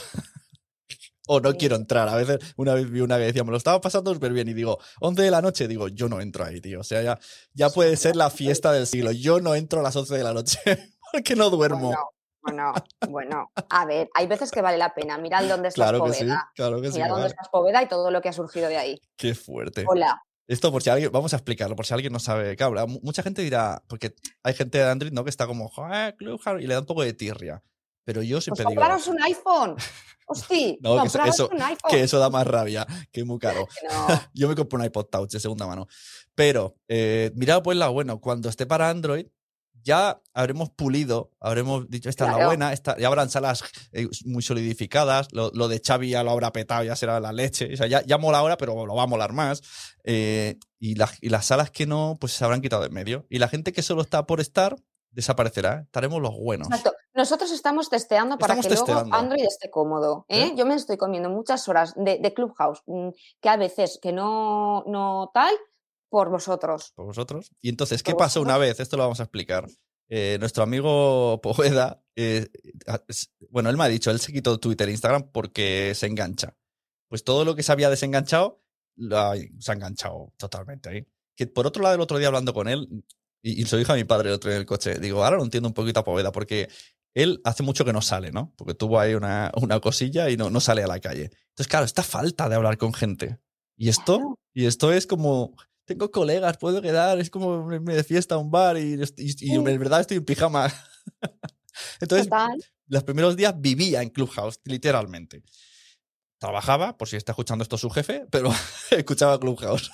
O no Sí. quiero entrar. A veces, una vez vi una que decía, me lo estaba pasando súper bien y digo, once de la noche, digo, yo no entro ahí, tío. O sea, ya, ya puede ser la fiesta del siglo. Yo no entro a las once de la noche porque no duermo. Bueno, bueno, bueno. A ver, hay veces que vale la pena. Mirad dónde estás, Claro que sí, Poveda. claro que sí. Mirad que dónde vale. estás, Poveda, y todo lo que ha surgido de ahí. Qué fuerte. Hola. Esto por si alguien, vamos a explicarlo, por si alguien no sabe. Claro, mu- mucha gente dirá, porque hay gente de Android, ¿no? Que está como, "Joder, Clubhouse", y le da un poco de tirria. Pero yo Pues siempre digo, compraros un iPhone. Hosti, no, que eso, compraros eso- un iPhone. que eso da más rabia, que es muy caro. Que no. Yo me compré un iPod Touch de segunda mano. Pero, eh, mirad, pues la bueno, cuando esté para Android, ya habremos pulido, habremos dicho, esta es la Claro. buena, esta, ya habrán salas eh, muy solidificadas, lo, lo de Xavi ya lo habrá petado, ya será la leche, o sea, ya, ya mola ahora, pero lo va a molar más. Eh, y, la- y las salas que no, pues se habrán quitado de en medio. Y la gente que solo está por estar, desaparecerá, ¿eh? Estaremos los buenos. Exacto. Nosotros estamos testeando para Estamos que luego testeando. Android esté cómodo. ¿eh? ¿Eh? Yo me estoy comiendo muchas horas de, de Clubhouse, mm, que a veces que no, no tal, por vosotros. Por vosotros. Y entonces, ¿qué Por pasó una vosotros. vez? Esto lo vamos a explicar. Eh, nuestro amigo Poveda, eh, es- bueno, él me ha dicho, él se quitó Twitter e Instagram porque se engancha. Pues todo lo que se había desenganchado, lo ha- se ha enganchado totalmente ahí. Que por otro lado, el otro día hablando con él, y, y se lo dije a mi padre el otro día en el coche, digo, ahora lo entiendo un poquito a Poveda, porque él hace mucho que no sale, ¿no? Porque tuvo ahí una, una cosilla y no, no sale a la calle. Entonces, claro, esta falta de hablar con gente. Y esto, Claro. y esto es como, tengo colegas, puedo quedar, es como irme de fiesta a un bar y, y- y Sí. en verdad estoy en pijama. Entonces, Total. los primeros días vivía en Clubhouse, literalmente. Trabajaba, por si está escuchando esto su jefe, pero escuchaba Clubhouse.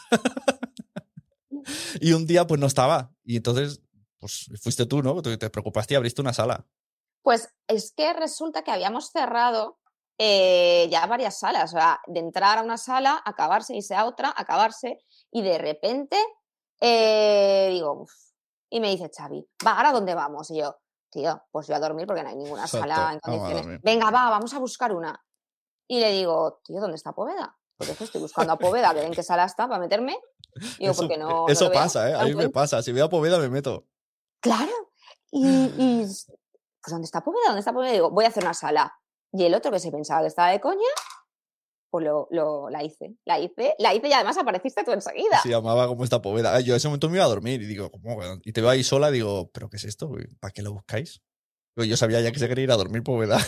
Y un día pues no estaba. Y entonces, pues fuiste tú, ¿no? Tú te preocupaste y abriste una sala. Pues es que resulta que habíamos cerrado eh, ya varias salas, o sea, de entrar a una sala, acabarse, irse a otra, acabarse, y de repente eh, digo, uf, y me dice Xavi, va, ¿ahora dónde vamos? Y yo, tío, pues yo a dormir porque no hay ninguna Exacto, sala en vamos a condiciones. dormir. Venga, va, vamos a buscar una. Y le digo, tío, ¿dónde está Poveda? Porque es que estoy buscando a Poveda, a ver en qué sala está para meterme. Y digo, Eso, porque no, no eso lo veo, pasa, ¿eh? no A lo mí me encuentro. pasa. Si veo a Poveda me meto. Claro. Y, y pues, ¿dónde está Poveda? ¿Dónde está Poveda? Digo, voy a hacer una sala. Y el otro que se pensaba que estaba de coña, pues lo, lo- la hice. La hice, la hice y además apareciste tú enseguida. Se llamaba como esta Poveda. Ah, yo en ese momento me iba a dormir y digo, ¿cómo? weón? Y te veo ahí sola y digo, ¿pero qué es esto? güey? ¿Para qué lo buscáis? Digo, yo sabía ya que se quería ir a dormir Poveda.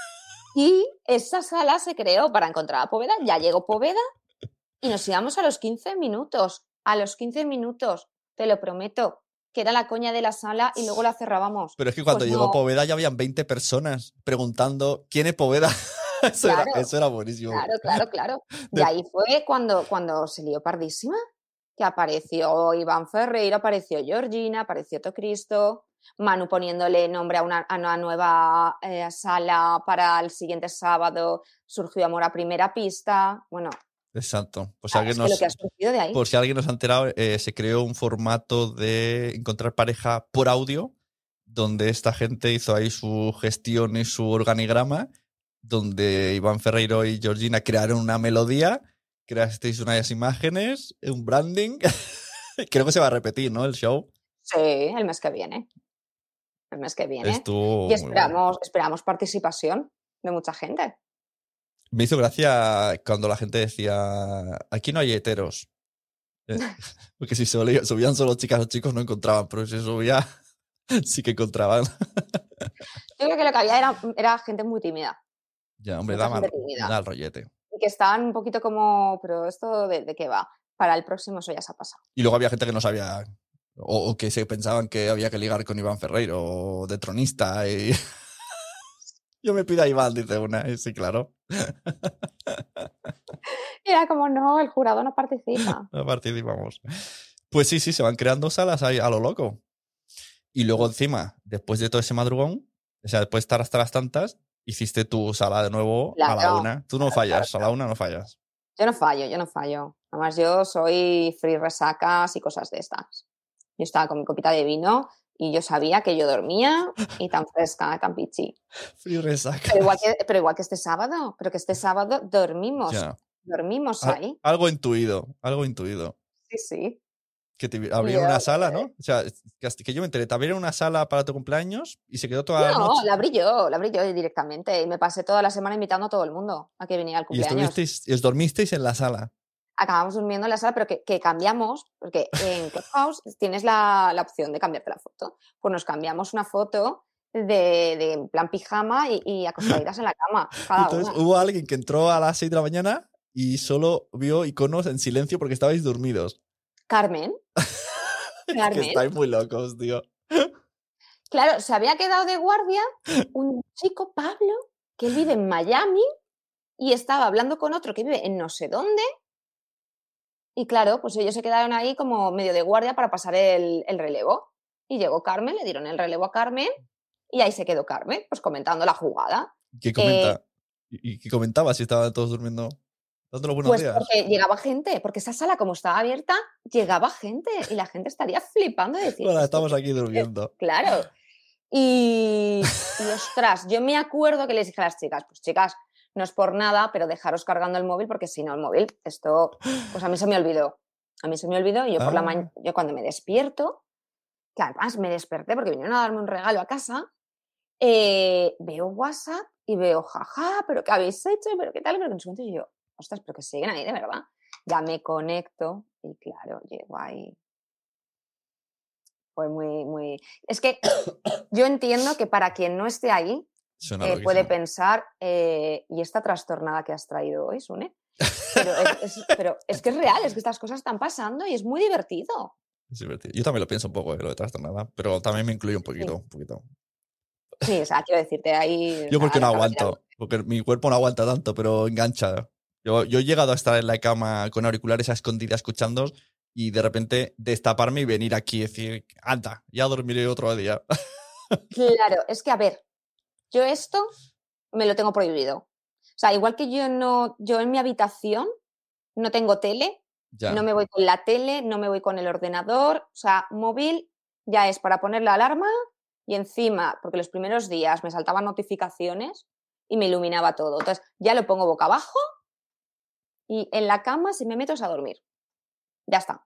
Y esa sala se creó para encontrar a Poveda. Ya llegó Poveda y nos íbamos a los quince minutos. A los quince minutos, te lo prometo, que era la coña de la sala y luego la cerrábamos. Pero es que cuando Pues llegó no. Poveda ya habían veinte personas preguntando ¿quién es Poveda? Eso, Claro. era, eso era buenísimo. Claro, claro, claro. Y De- ahí fue cuando, cuando se lió pardísima, que apareció Iván Ferreira, apareció Georgina, apareció Tocristo, Manu poniéndole nombre a una, a una nueva eh, sala para el siguiente sábado, surgió Amor a Primera Pista. Bueno, Exacto. Pues si ah, alguien es que nos, lo que ha surgido de ahí. por si alguien nos ha enterado, eh, se creó un formato de encontrar pareja por audio, donde esta gente hizo ahí su gestión y su organigrama, donde Iván Ferreiro y Georgina crearon una melodía, creasteis unas imágenes, un branding. Creo que se va a repetir, ¿no? El show. Sí, el mes que viene. El mes que viene. Estuvo Y muy esperamos, bueno. esperamos participación de mucha gente. Me hizo gracia cuando la gente decía, aquí no hay heteros. Eh, Porque si solía- subían solo chicas o chicos no encontraban, pero si subía sí que encontraban. Yo creo que lo que había era, era gente muy tímida. Ya, hombre, Mucha da mal, gente tímida. da el rollete. Y que estaban un poquito como, pero esto de, de qué va. Para el próximo eso ya se ha pasado. Y luego había gente que no sabía, o, o que se pensaban que había que ligar con Iván Ferreiro, o de tronista. Y... Yo me pido a Iván, dice una. Y sí, claro. Y era como, no, el jurado no participa. No participamos. Pues sí, sí, se van creando salas ahí a lo loco. Y luego encima, después de todo ese madrugón, o sea, después de estar hasta las tantas, hiciste tu sala de nuevo a la Claro, una. Tú no claro, fallas, claro, a la una no fallas. Yo no fallo, yo no fallo. Además, yo soy free resacas y cosas de estas. Yo estaba con mi copita de vino Y yo sabía que yo dormía y tan fresca, tan pichi. Frío resaca. Pero igual que, pero igual que este sábado, pero que este sábado dormimos, Ya. dormimos Al- ahí. algo intuido, algo intuido. Sí, sí. Que te abrieron yo- una sala, ¿no? O sea, que hasta que yo me enteré, te abrieron una sala para tu cumpleaños y se quedó toda la No, noche. la abrí yo, la abrí yo directamente. Y me pasé toda la semana invitando a todo el mundo a que viniera al Y cumpleaños. estuvisteis, y os dormisteis en la sala. Acabamos durmiendo en la sala, pero que, que cambiamos, porque en Clubhouse tienes la, la opción de cambiarte la foto. Pues nos cambiamos una foto de, de en plan pijama y, y acostaditas en la cama, cada Entonces una. hubo alguien que entró a las seis de la mañana y solo vio iconos en silencio porque estabais dormidos. Carmen. Que Carmen. estáis muy locos, tío. Claro, se había quedado de guardia un chico, Pablo, que él vive en Miami y estaba hablando con otro que vive en no sé dónde. Y claro, pues ellos se quedaron ahí como medio de guardia para pasar el, el relevo. Y llegó Carmen, le dieron el relevo a Carmen y ahí se quedó Carmen, pues comentando la jugada. ¿Qué comenta? ¿Y y qué comentaba si estaban todos durmiendo? Dando los buenos Pues días. porque llegaba gente, porque esa sala como estaba abierta, llegaba gente y la gente estaría flipando de decir... Hola, "¿Esto estamos aquí durmiendo. Claro. Y, y ostras, yo me acuerdo que les dije a las chicas, pues chicas, no es por nada, pero dejaros cargando el móvil porque si no el móvil, esto, pues a mí se me olvidó. A mí se me olvidó y yo por la Ah. mañana, yo cuando me despierto, que además me desperté porque vinieron a darme un regalo a casa, eh, veo WhatsApp y veo, jaja, pero ¿qué habéis hecho? ¿Pero qué tal? Pero que no sé cuánto. Y yo, ostras, pero que siguen ahí de verdad. Ya me conecto y claro, llego ahí. Fue muy, muy... Es que yo entiendo que para quien no esté ahí, Suena eh, loquísimo. puede pensar, eh, ¿y esta trastornada que has traído hoy, Sune? Pero es, es- pero es que es real, es que estas cosas están pasando y es muy divertido. Es divertido. Yo también lo pienso un poco, eh, lo de trastornada, pero también me incluye un poquito, un poquito. Sí, o sea, quiero decirte ahí... Yo porque no a la cabeza. aguanto, porque mi cuerpo no aguanta tanto, pero engancha. Yo, yo he llegado a estar en la cama con auriculares a escondidas escuchando y de repente destaparme y venir aquí y decir, anda, ya dormiré otro día. Claro, es que a ver, yo esto me lo tengo prohibido. O sea, igual que yo no, yo en mi habitación no tengo tele, Ya. no me voy con la tele, no me voy con el ordenador, o sea, móvil ya es para poner la alarma y encima, porque los primeros días me saltaban notificaciones y me iluminaba todo. Entonces, ya lo pongo boca abajo y en la cama si me meto es a dormir. Ya está.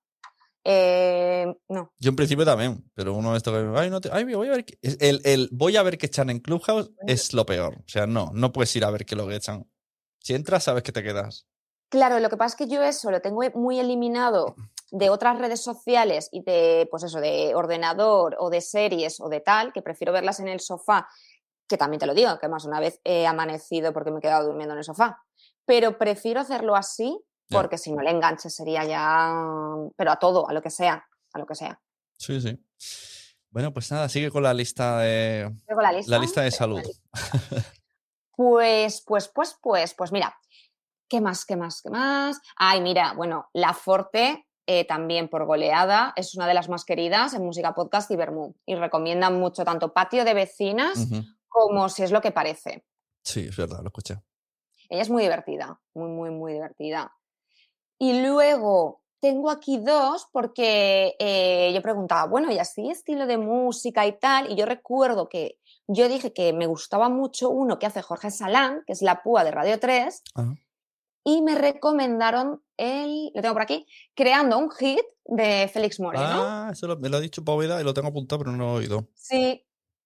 Eh, no. Yo en principio también, pero uno de estos que, ay, no te- ay, voy a ver qué-". Es- El, el voy a ver qué echan en Clubhouse es lo peor. O sea, no, no puedes ir a ver qué es lo que echan. Si entras, sabes que te quedas. Claro, lo que pasa es que yo eso lo tengo muy eliminado de otras redes sociales y de, pues eso, de ordenador o de series o de tal, que prefiero verlas en el sofá, que también te lo digo, que más una vez he amanecido porque me he quedado durmiendo en el sofá. Pero prefiero hacerlo así Ya. porque si no el enganche sería ya, pero a todo, a lo que sea, a lo que sea. Sí, sí. Bueno, pues nada, sigue con la lista de, Luego la lista. la lista de Tengo salud. la lista. Pues, pues, pues, pues, pues mira, ¿qué más, qué más, qué más? Ay, mira, bueno, La Forte, eh, también por goleada, es una de las más queridas en música podcast y Vermú. Y recomiendan mucho tanto Patio de Vecinas Ujú. como Si es lo que parece. Sí, es verdad, lo escuché. Ella es muy divertida, muy, muy, muy divertida. Y luego tengo aquí dos porque eh, yo preguntaba, bueno, y así estilo de música y tal, y yo recuerdo que yo dije que me gustaba mucho uno que hace Jorge Salán, que es La Púa de Radio tres, Ajá. y me recomendaron el, lo tengo por aquí, Creando un hit de Félix Moreno. Ah, eso lo- me lo ha dicho Poveda y lo tengo apuntado, pero no lo he oído. Sí.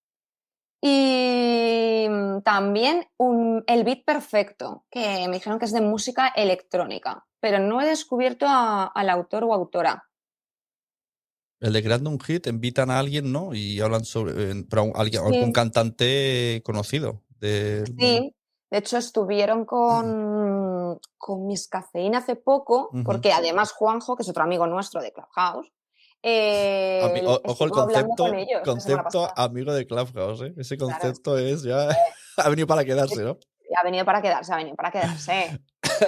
Y mm, también un- El Beat Perfecto, que me dijeron que es de música electrónica, pero no he descubierto a- al autor o autora. El de Creando un Hit invitan a alguien, ¿no? Y hablan sobre eh, pero a un- alguien, Sí. algún cantante conocido. del mundo. Sí, de hecho estuvieron con, con Miss Cafeína hace poco, Ujú. porque además Juanjo, que es otro amigo nuestro de Clubhouse, eh, Ami- o- ojo el estuvo hablando concepto, con ellos la semana concepto pasada. amigo de Clubhouse, ¿eh? Ese Claro. concepto es ya ha venido para quedarse, ¿no? Ha venido para quedarse, ha venido para quedarse.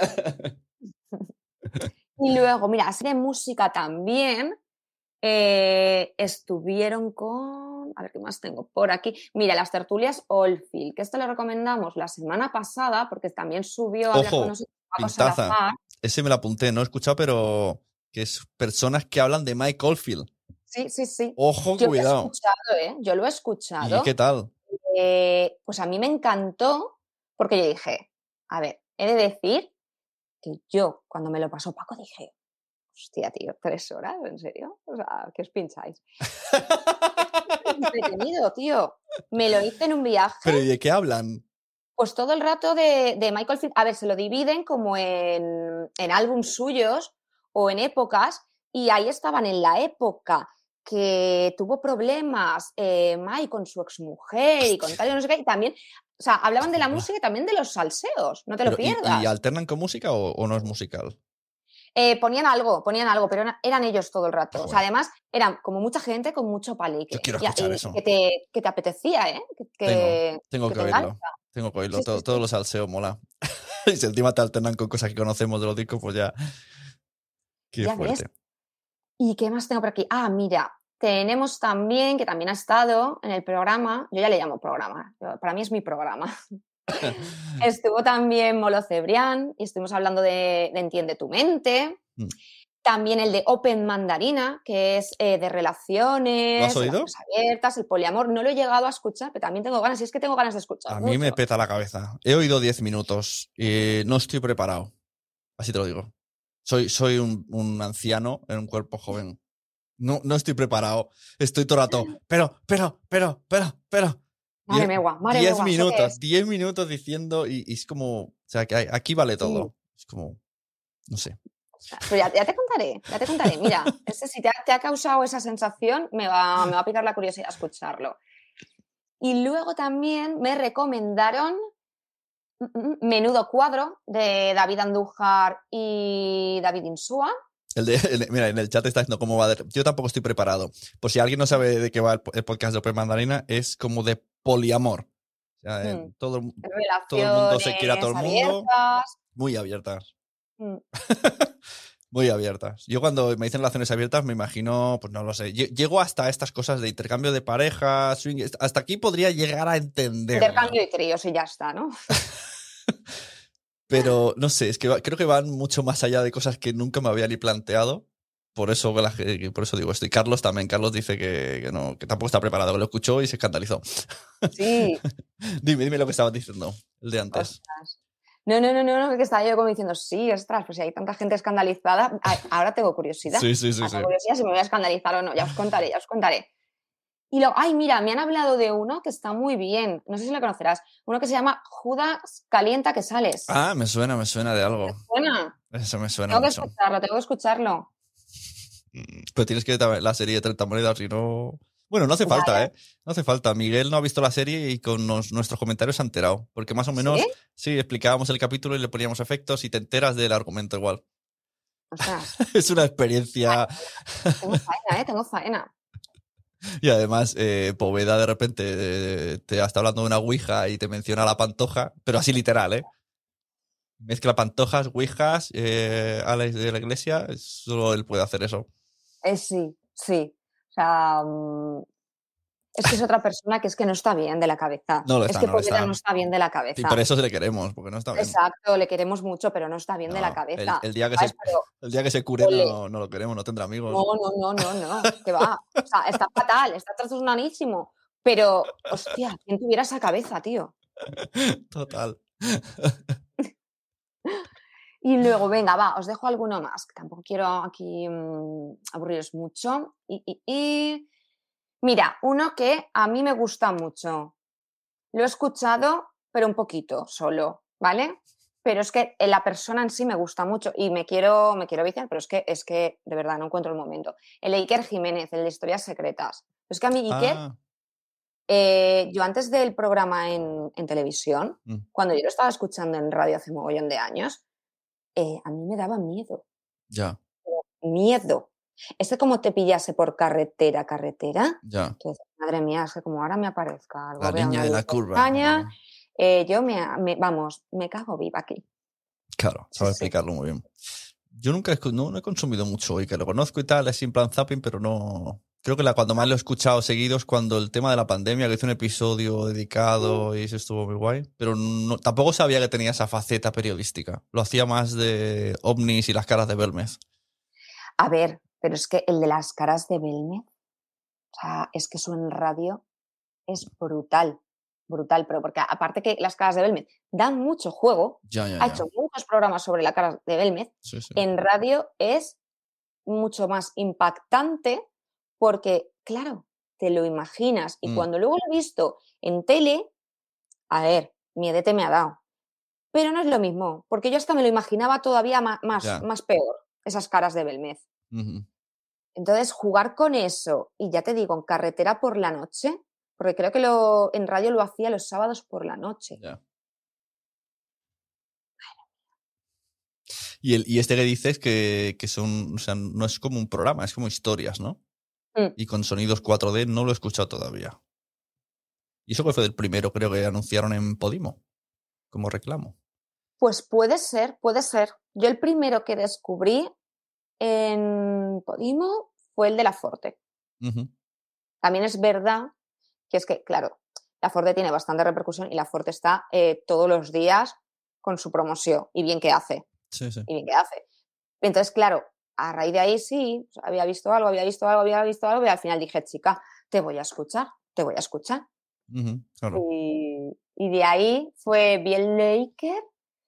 Y luego, mira, así de música también eh, estuvieron con... A ver, ¿qué más tengo por aquí? Mira, las tertulias Oldfield, que esto le recomendamos la semana pasada porque también subió a hablar Ojo, con nosotros Paco pintaza. Salazar. Ese me lo apunté, no he escuchado, pero que es personas que hablan de Mike Oldfield. Sí, sí, sí. Ojo, Yo cuidado. lo he escuchado, ¿eh? Yo lo he escuchado. ¿Y qué tal? Eh, pues a mí me encantó porque yo dije, a ver, he de decir que yo, cuando me lo pasó Paco, dije, hostia, tío, tres horas, ¿en serio? O sea, ¿qué os pincháis? Entretenido, tío. Me lo hice en un viaje. ¿Pero y de qué hablan? Pues todo el rato de, de Michael Field. A ver, se lo dividen como en, en álbums suyos o en épocas, y ahí estaban en la época que tuvo problemas eh, Mike con su exmujer y con tal y no sé qué, y también, o sea, hablaban de la música y también de los salseos, no te lo Pero, ¿y, pierdas. ¿Y alternan con música o, o no es musical? Eh, ponían algo, ponían algo, pero eran, eran ellos todo el rato. Ah, O sea, bueno. además, eran como mucha gente con mucho palique. Yo quiero Y- escuchar y eso. Que te, que te apetecía, ¿eh? Que, que, Tengo, tengo que que te oírlo. engancha. Tengo que oírlo. Sí, todo, sí, todo sí. lo salseo mola. Y si encima te alternan con cosas que conocemos de los discos, pues ya. Qué Ya fuerte. ves. ¿Y qué más tengo por aquí? Ah, mira, tenemos también, que también ha estado en el programa, yo ya le llamo programa, yo- para mí es mi programa. Estuvo también Molo Cebrián y estuvimos hablando de, de Entiende tu mente. Mm. También el de Open Mandarina, que es eh, de relaciones, ¿Lo has oído? relaciones abiertas, el poliamor. No lo he llegado a escuchar, pero también tengo ganas. Y es que tengo ganas de escuchar A mí mucho. me peta la cabeza. He oído diez minutos y no estoy preparado. Así te lo digo. Soy, soy un, un anciano en un cuerpo joven. No, no estoy preparado. Estoy todo el rato. Pero, pero, pero, pero, pero. Madre Diez- megua, madre diez megua, ¿eso qué minutos, es? diez minutos diciendo y, y es como. O sea, que hay- aquí vale todo. Es como. No sé. Pero ya, ya te contaré, ya te contaré. Mira, ese, si te ha, te ha causado esa sensación, me va, me va a picar la curiosidad a escucharlo. Y luego también me recomendaron mm, mm, Menudo Cuadro de David Andújar y David Insúa. El de, el- mira, en el chat está diciendo cómo va. de- yo tampoco estoy preparado. Por si alguien no sabe de qué va el, po- el podcast de Open Mandarina, es como de poliamor. O sea, eh, Mm. todo, el- Relaciones todo el mundo se quiere a todo el mundo. abiertas. Muy abiertas. Mm. Muy abiertas. Yo cuando me dicen relaciones abiertas me imagino, pues no lo sé. lle- Llego hasta estas cosas de intercambio de parejas, swing, hasta aquí podría llegar a entender. Intercambio de tríos y ya está, ¿no? Pero no sé, es que va- creo que van mucho más allá de cosas que nunca me había ni planteado. Por eso, que la ge- que por eso digo esto. Y Carlos también. Carlos dice que, que no, que tampoco está preparado, que lo escuchó y se escandalizó. Sí. Dime, dime lo que estabas diciendo, el de antes. Ostras. No, no, no, no, no, que estaba yo como diciendo, sí, ostras, pues si hay tanta gente escandalizada, a- ahora tengo curiosidad. Sí, sí, sí, Ahora sí. tengo curiosidad si me voy a escandalizar o no, ya os contaré, ya os contaré. Y luego, ay, mira, me han hablado de uno que está muy bien, no sé si lo conocerás, uno que se llama Judas Calienta que sales. Ah, me suena, me suena de algo. Suena. Eso me suena Tengo que mucho. escucharlo, tengo que escucharlo. Mm, Pero tienes que ver la serie de treinta monedas, si no. Bueno, no hace Ya, falta, ya. ¿eh? No hace falta. Miguel no ha visto la serie y con nos- nuestros comentarios se ha enterado. Porque más o menos, ¿Sí? sí, explicábamos el capítulo y le poníamos efectos y te enteras del argumento igual. Ostras, Es una experiencia. tengo faena, ¿eh? Tengo faena. Y además, eh, Poveda de repente eh, te está hablando de una ouija y te menciona la pantoja, pero así literal, ¿eh? Mezcla pantojas, ouijas, eh, Alex de la iglesia, solo él puede hacer eso. Eh, sí, sí. O sea, mm, es que es otra persona que es que no está bien de la cabeza. No lo es está, que no lo Poveda está. no está bien de la cabeza. Y por eso se le queremos, porque no está bien. Exacto, le queremos mucho, pero no está bien de la No, cabeza. El, el día que ¿sabes? se, Pero el día que se cure Ole. no, no lo queremos, no tendrá amigos. no, no, no, no, no, que va. O sea, está fatal, está trastornadísimo. Pero, hostia, ¿quién tuviera esa cabeza, tío? Total. Y luego, venga, va, os dejo alguno más, que tampoco quiero aquí mmm, aburriros mucho. Y, y, y... Mira, uno que a mí me gusta mucho. Lo he escuchado, pero un poquito solo, ¿vale? Pero es que la persona en sí me gusta mucho y me quiero, me quiero viciar, pero es que, es que de verdad no encuentro el momento. El de Iker Jiménez, el de Historias Secretas. Es que a mí Iker, Ah, eh, yo antes del programa en, en televisión, mm, cuando yo lo estaba escuchando en radio hace mogollón de años, eh, a mí me daba miedo, ya, miedo. Es que como te pillase por carretera, carretera, ya. entonces, madre mía, es que como ahora me aparezca algo La vea niña una de la luz curva. extraña, ¿no? eh, yo me, me- vamos, me cago viva aquí. Claro, Sí, sabe sí. explicarlo muy bien. Yo nunca he, escu- no, no he consumido mucho hoy, que lo conozco y tal, es en plan zapping, pero no. Creo que la, cuando más lo he escuchado seguido es cuando el tema de la pandemia, que hice un episodio dedicado y eso estuvo muy guay. Pero no, tampoco sabía que tenía esa faceta periodística. Lo hacía más de ovnis y las caras de Belmez. A ver, pero es que el de las caras de Belmez, O sea, es que eso en radio es brutal, brutal, pero porque aparte que las caras de Belmez dan mucho juego, Ya, ya, ha ya. hecho muchos programas sobre la cara de Belmez, Sí, sí. en radio es mucho más impactante porque, claro, te lo imaginas. Y Mm. cuando luego lo he visto en tele, a ver, miedete me ha dado. Pero no es lo mismo, porque yo hasta me lo imaginaba todavía más, más, Ya. más peor, esas caras de Belmez. Ujú. Entonces, jugar con eso, y ya te digo, en carretera por la noche, porque creo que lo, en radio lo hacía los sábados por la noche. Ya. Y, el, y este que dices que, que son, o sea, no es como un programa, es como historias, ¿no? Mm. Y con sonidos cuatro D no lo he escuchado todavía. Y eso que fue del primero, creo que anunciaron en Podimo, como reclamo. Pues puede ser, puede ser. Yo el primero que descubrí en Podimo fue el de la Forte. Uh-huh. También es verdad que es que, claro, la Forte tiene bastante repercusión y la Forte está eh, todos los días con su promoción y bien que hace. Sí, sí. Y bien que hace. Entonces, claro, a raíz de ahí sí, había visto algo, había visto algo, había visto algo y al final dije, chica, te voy a escuchar, te voy a escuchar. Uh-huh, claro. Y, y de ahí fue, vi el Laker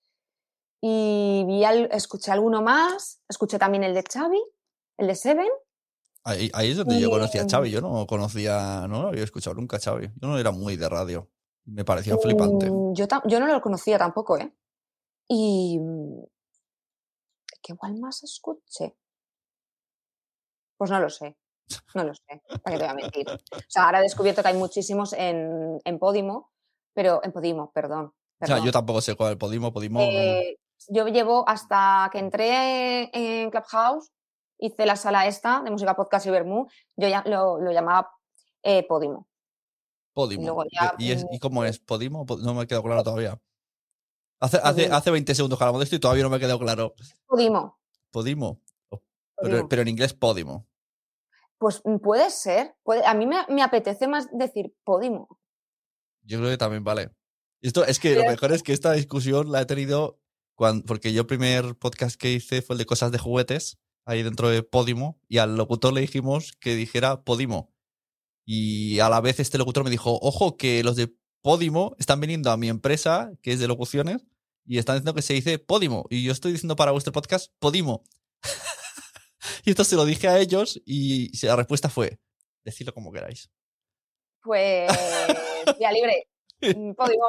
y vi al, escuché alguno más, escuché también el de Xavi, el de Seven. Ahí, ahí es donde y, yo conocí a Xavi. Yo no conocía, no lo había escuchado nunca a Xavi. Yo no era muy de radio. Me parecía flipante. Yo, yo no lo conocía tampoco, ¿eh? Y ¿qué igual más escuché? Pues no lo sé, no lo sé, para qué te voy a mentir. O sea, ahora he descubierto que hay muchísimos en, en Podimo, pero en Podimo, perdón. perdón. O sea, yo tampoco sé cuál es Podimo. Podimo. Eh, yo llevo hasta que entré en Clubhouse, hice la sala esta de música, podcast y vermú, yo ya lo, lo llamaba eh, Podimo. Podimo. Y, luego ya, ¿Y, es, ¿Y cómo es? ¿Podimo? No me ha quedado claro todavía. Hace, hace, hace veinte segundos que hablamos de esto y todavía no me ha quedado claro. Podimo. Podimo. Pero, Podimo. pero en inglés Podimo. Pues puede ser. Puede, a mí me, me apetece más decir Podimo. Yo creo que también vale. Esto, es que pero lo mejor es que esta discusión la he tenido cuando, porque yo el primer podcast que hice fue el de cosas de juguetes, ahí dentro de Podimo, y al locutor le dijimos que dijera Podimo. Y a la vez este locutor me dijo, ojo, que los de Podimo están viniendo a mi empresa, que es de locuciones, y están diciendo que se dice Podimo. Y yo estoy diciendo para vuestro podcast Podimo. Y esto se lo dije a ellos y la respuesta fue, decidlo como queráis. Pues, ya libre. Podimo.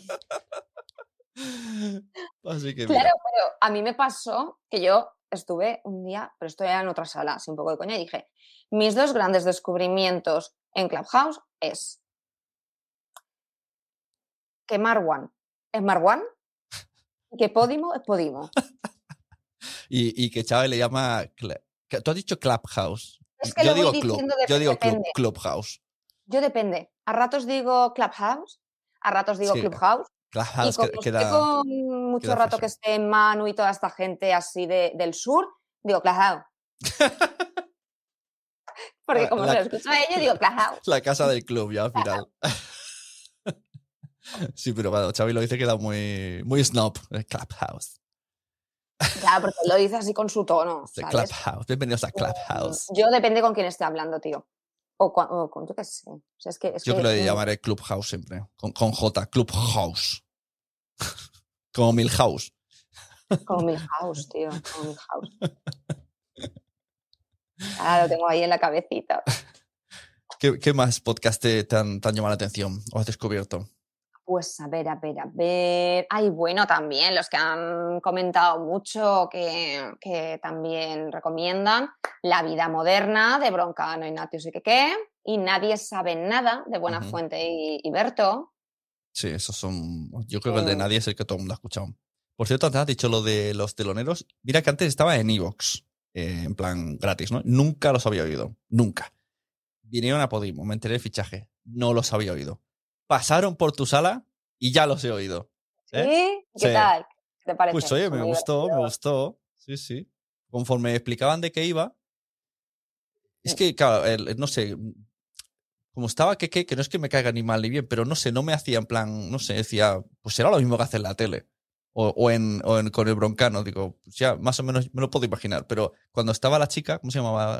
Así que claro, mira. pero a mí me pasó que yo estuve un día, pero esto era en otra sala, así un poco de coña, y dije, mis dos grandes descubrimientos en Clubhouse es que Marwan es Marwan y que Podimo es Podimo. y, y que Chávez le llama... Tú has dicho Clubhouse. Es que yo lo digo voy club, diciendo de, yo digo depende. club, Clubhouse. Yo depende. A ratos digo Clubhouse, a ratos digo sí. Clubhouse. Clubhouse y como que, estoy queda, con mucho rato fashion. que esté Manu y toda esta gente así de, del sur, digo Clubhouse. Porque la, como la, se lo escucho a ella, digo Clubhouse. La casa del club ya al final. Sí, pero bueno, Xavi lo dice que queda muy, muy snob. Clubhouse. Claro, porque lo dice así con su tono. ¿Sabes? Clubhouse. Bienvenidos a Clubhouse. Yo depende con quién esté hablando, tío. O con, o con yo qué sé. O sea, es que, es yo que, creo que llamaré Clubhouse siempre. Con, con J. Clubhouse. Como Milhouse. Como Milhouse, tío. Como Milhouse. Ah, lo tengo ahí en la cabecita. ¿Qué, qué más podcast te, te, han, te han llamado la atención o has descubierto? Pues a ver, a ver, a ver. Ay, bueno, también los que han comentado mucho que, que también recomiendan La vida moderna de Broncano, Ignatius y Quequé y Nadie sabe nada de Buenafuente uh-huh. y, y Berto. Sí, esos son... Yo creo que el de Nadie es el que todo el mundo ha escuchado. Por cierto, antes has dicho lo de los teloneros. Mira que antes estaba en iVoox, eh, en plan gratis, ¿no? Nunca los había oído. Nunca. Vinieron a Podimo, me enteré del fichaje. No los había oído. Pasaron por tu sala y ya los he oído. ¿Eh? ¿Sí? ¿Qué sí. tal? ¿Qué te parece? Pues oye, me Muy gustó, divertido. me gustó. Sí, sí. Conforme explicaban de qué iba. Es que, claro, el, no sé, como estaba que, que, que no es que me caiga ni mal ni bien, pero no sé, no me hacía en plan, no sé, decía, pues será lo mismo que hace en la tele. O, o, en, o en, con el Broncano, digo, pues ya más o menos me lo puedo imaginar. Pero cuando estaba la chica, ¿cómo se llamaba?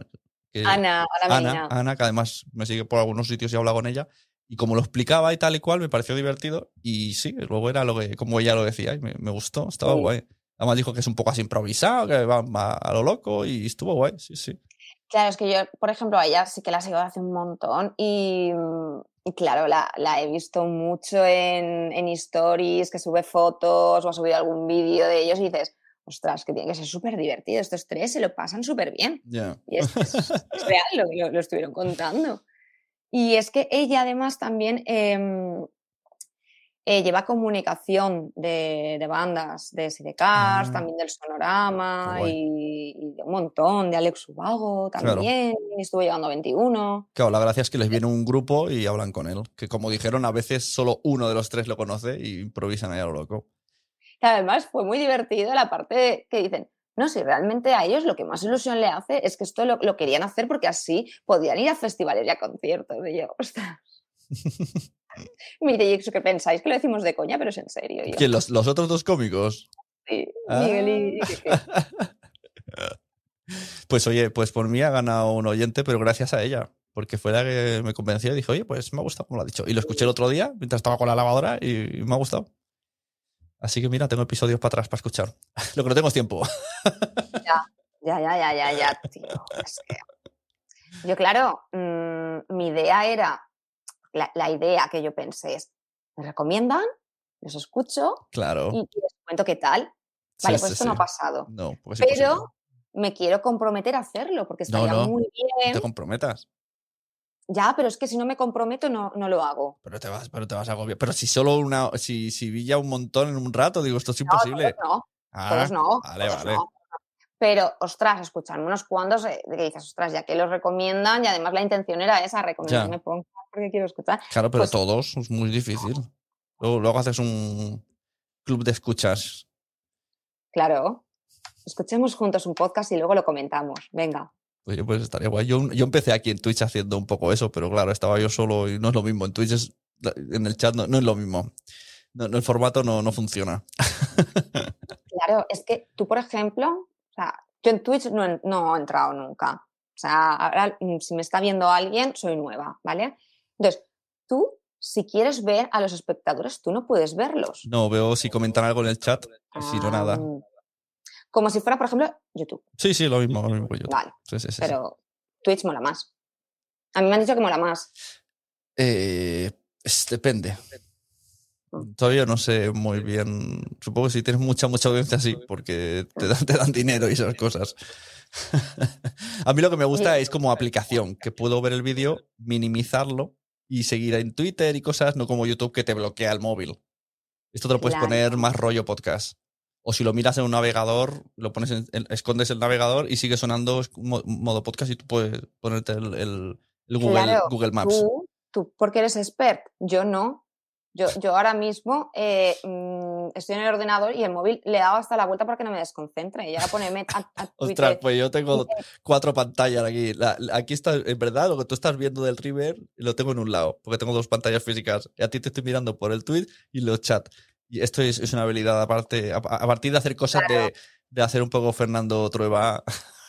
Que, Ana, Ana Ana, Medina. Ana, que además me sigue por algunos sitios y habla con ella. Y como lo explicaba y tal y cual, me pareció divertido. Y sí, luego era lo que, como ella lo decía, y me, me gustó, estaba Sí. guay. Además dijo que es un poco así improvisado, que va, va a lo loco y estuvo guay, sí, sí. Claro, es que yo, por ejemplo, a ella sí que la sigo hace un montón y, y claro, la, la he visto mucho en, en stories, que sube fotos o ha subido algún vídeo de ellos y dices, ostras, que tiene que ser súper divertido, estos tres se lo pasan súper bien. Yeah. Y es, es, es real lo que lo, lo estuvieron contando. Y es que ella además también eh, eh, lleva comunicación de, de bandas, de Sidecars, Ah, también del Sonorama qué guay. y, y de un montón, de Alex Ubago Claro. también, y estuvo llegando a veintiuno. Claro, la gracia es que les viene un grupo y hablan con él. Que como dijeron, a veces solo uno de los tres lo conoce y improvisan ahí a lo loco. Y además fue muy divertido la parte de que dicen, no, si realmente a ellos lo que más ilusión le hace es que esto lo, lo querían hacer porque así podían ir a festivales y a conciertos. Y yo, ostras. Mire, ¿y eso qué pensáis? Que lo decimos de coña, pero es en serio. Y yo, ¿Quién, los, los otros dos cómicos? sí, Ah. Miguel y Keke. Pues oye, pues por mí ha ganado un oyente, pero gracias a ella. Porque fue la que me convenció y dije, oye, pues me ha gustado como lo ha dicho. Y lo escuché el otro día mientras estaba con la lavadora y me ha gustado. Así que mira, tengo episodios para atrás para escuchar. Lo que no tengo es tiempo. Ya, ya, ya, ya, ya, ya, tío. Es que... Yo, claro, mmm, mi idea era, la, la idea que yo pensé es, me recomiendan, los escucho Claro. y, y les cuento qué tal. Vale, Sí, pues sí, esto sí. no ha pasado. No, pues Pero me quiero comprometer a hacerlo porque No, estaría no. muy No bien. te comprometas. Ya, pero es que si no me comprometo no, no lo hago. Pero te vas, pero te vas a agobiar. Pero si solo una, si, si vi ya un montón en un rato, digo, esto es No, imposible. todos no, Ah, todos no, vale, todos vale. no. Pero, ostras, escucharme unos cuantos de que dices, ostras, ya que los recomiendan y además la intención era esa, recomendarme podcast porque quiero escuchar. Claro, pero Pues, todos es muy difícil. Luego, luego haces un club de escuchas. claro, escuchemos juntos un podcast y luego lo comentamos. Venga. Oye, pues estaría guay. Yo, yo empecé aquí en Twitch haciendo un poco eso, pero claro, estaba yo solo y no es lo mismo. En Twitch es, en el chat no, no es lo mismo. No, no, el formato no, no funciona. Claro, es que tú, por ejemplo, o sea, yo en Twitch no he, no he entrado nunca. O sea, ahora si me está viendo alguien, soy nueva, ¿vale? Entonces, tú, si quieres ver a los espectadores, tú no puedes verlos. No, veo si comentan algo en el chat y si no, nada. Ah, como si fuera, por ejemplo, YouTube. Sí, sí, lo mismo, lo mismo que yo. Vale, Sí, sí, sí, pero Twitch mola más. A mí me han dicho que mola más. sí. Eh, es- depende. Todavía no sé muy bien. Supongo que si tienes mucha, mucha audiencia, sí, porque te dan, te dan dinero y esas cosas. A mí lo que me gusta es como aplicación, que puedo ver el vídeo, minimizarlo y seguir en Twitter y cosas, no como YouTube que te bloquea el móvil. Esto te lo puedes Claro. poner más rollo podcast. O si lo miras en un navegador, lo pones en, en- escondes el navegador y sigue sonando mo- modo podcast y tú puedes ponerte el, el- el Google, Claro, Google Maps. Tú, tú, porque eres expert, yo no. Yo, yo ahora mismo eh, mmm, estoy en el ordenador y el móvil le he dado hasta la vuelta para que no me desconcentre. Y ahora pone a, a Ostras, Twitter. pues yo tengo cuatro pantallas aquí. La- la- aquí está, en verdad, lo que tú estás viendo del River lo tengo en un lado, porque tengo dos pantallas físicas. Y a ti te estoy mirando por el tweet y los chats. Y esto es, es una habilidad aparte, a, a partir de hacer cosas Claro. de, de hacer un poco Fernando Trueba.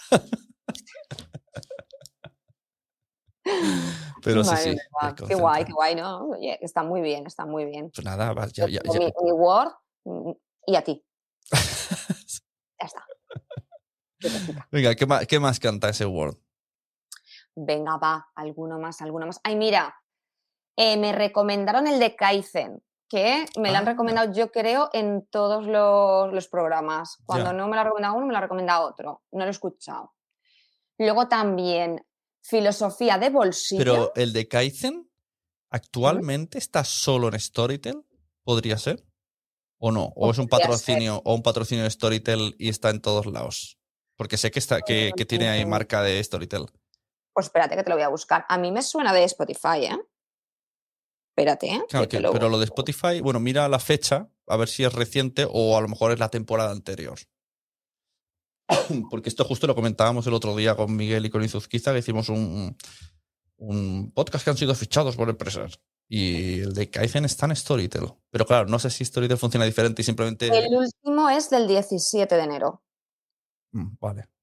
Pero sí, Madre sí. mía, me qué concentra. guay, qué guay, ¿no? Oye, está muy bien, está muy bien. Pues nada, vas, ya, Yo ya, tengo ya. Mi, mi Word mm, y a ti. Ya está. ¿Qué te pica? Venga, ¿qué más, ¿qué más canta ese Word? Venga, va, alguno más, alguno más. Ay, mira, eh, me recomendaron el de Kaizen, que me lo han Ah. recomendado, yo creo, en todos los, los programas. Cuando Ya. no me lo ha recomendado uno, me lo ha recomendado otro. No lo he escuchado. Luego también, filosofía de bolsillo. Pero el de Kaizen actualmente está solo en Storytel, ¿podría ser? ¿O no? ¿O Pues es un podría patrocinio o un patrocinio de Storytel y está en todos lados? Porque sé que está que, que tiene ahí marca de Storytel. Pues espérate que te lo voy a buscar. A mí me suena de Spotify, ¿eh? Espérate, ¿eh? Claro, Que te que- lo- pero lo de Spotify, bueno, mira la fecha, a ver si es reciente o a lo mejor es la temporada anterior. Porque esto justo lo comentábamos el otro día con Miguel y con Izuzquiza, que hicimos un, un podcast que han sido fichados por empresas. Y el de Kaizen está en Storytel. Pero claro, no sé si Storytel funciona diferente y simplemente... El último es del diecisiete de enero. Mm, vale.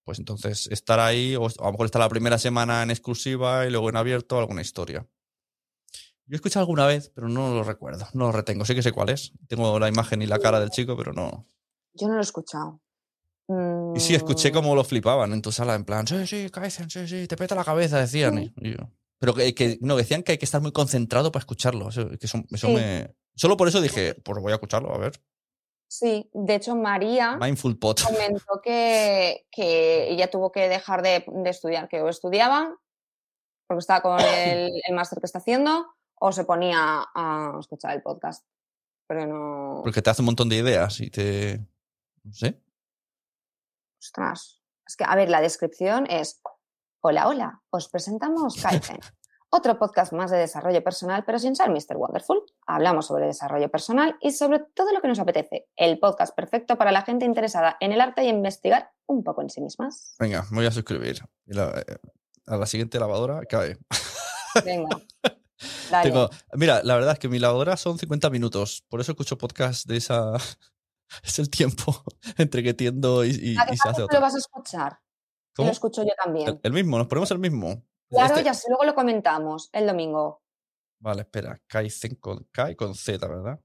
pues entonces estar ahí, o a lo mejor estar la primera semana en exclusiva y luego en abierto alguna historia. Yo he escuchado alguna vez, pero no lo recuerdo, no lo retengo. Sí que sé cuál es. Tengo la imagen y la cara del chico, pero no. Yo no lo he escuchado. Mm. Y sí, escuché cómo lo flipaban en tu sala, en plan, sí, sí, Kaizen, sí, sí, te peta la cabeza, decían. Y, y yo, pero que, que no, decían que hay que estar muy concentrado para escucharlo. Eso, que eso, eso Sí. me... Solo por eso dije, pues voy a escucharlo, a ver. Sí, de hecho María Mindful Pot. comentó que, que ella tuvo que dejar de, de estudiar, que o estudiaba, porque estaba con el, el máster que está haciendo, o se ponía a escuchar el podcast. Pero no... Porque te hace un montón de ideas y te... No sé. Ostras. Es que, a ver, la descripción es: hola, hola, os presentamos Kaizen, otro podcast más de desarrollo personal, pero sin ser mister Wonderful. Hablamos sobre desarrollo personal y sobre todo lo que nos apetece. El podcast perfecto para la gente interesada en el arte y investigar un poco en sí mismas. Venga, me voy a suscribir. Y la- a la siguiente lavadora cae. Venga, dale. Tengo- mira, la verdad es que mi lavadora son cincuenta minutos. Por eso escucho podcast de esa... Es el tiempo entre que tiendo y, y- ¿A qué y se hace parte lo otra. vas a escuchar? Que ¿Cómo? lo escucho yo también. El, el mismo, nos ponemos el mismo. Claro, Este- y así luego lo comentamos el domingo. Vale, espera. Kaizen con K y con Z, ¿verdad?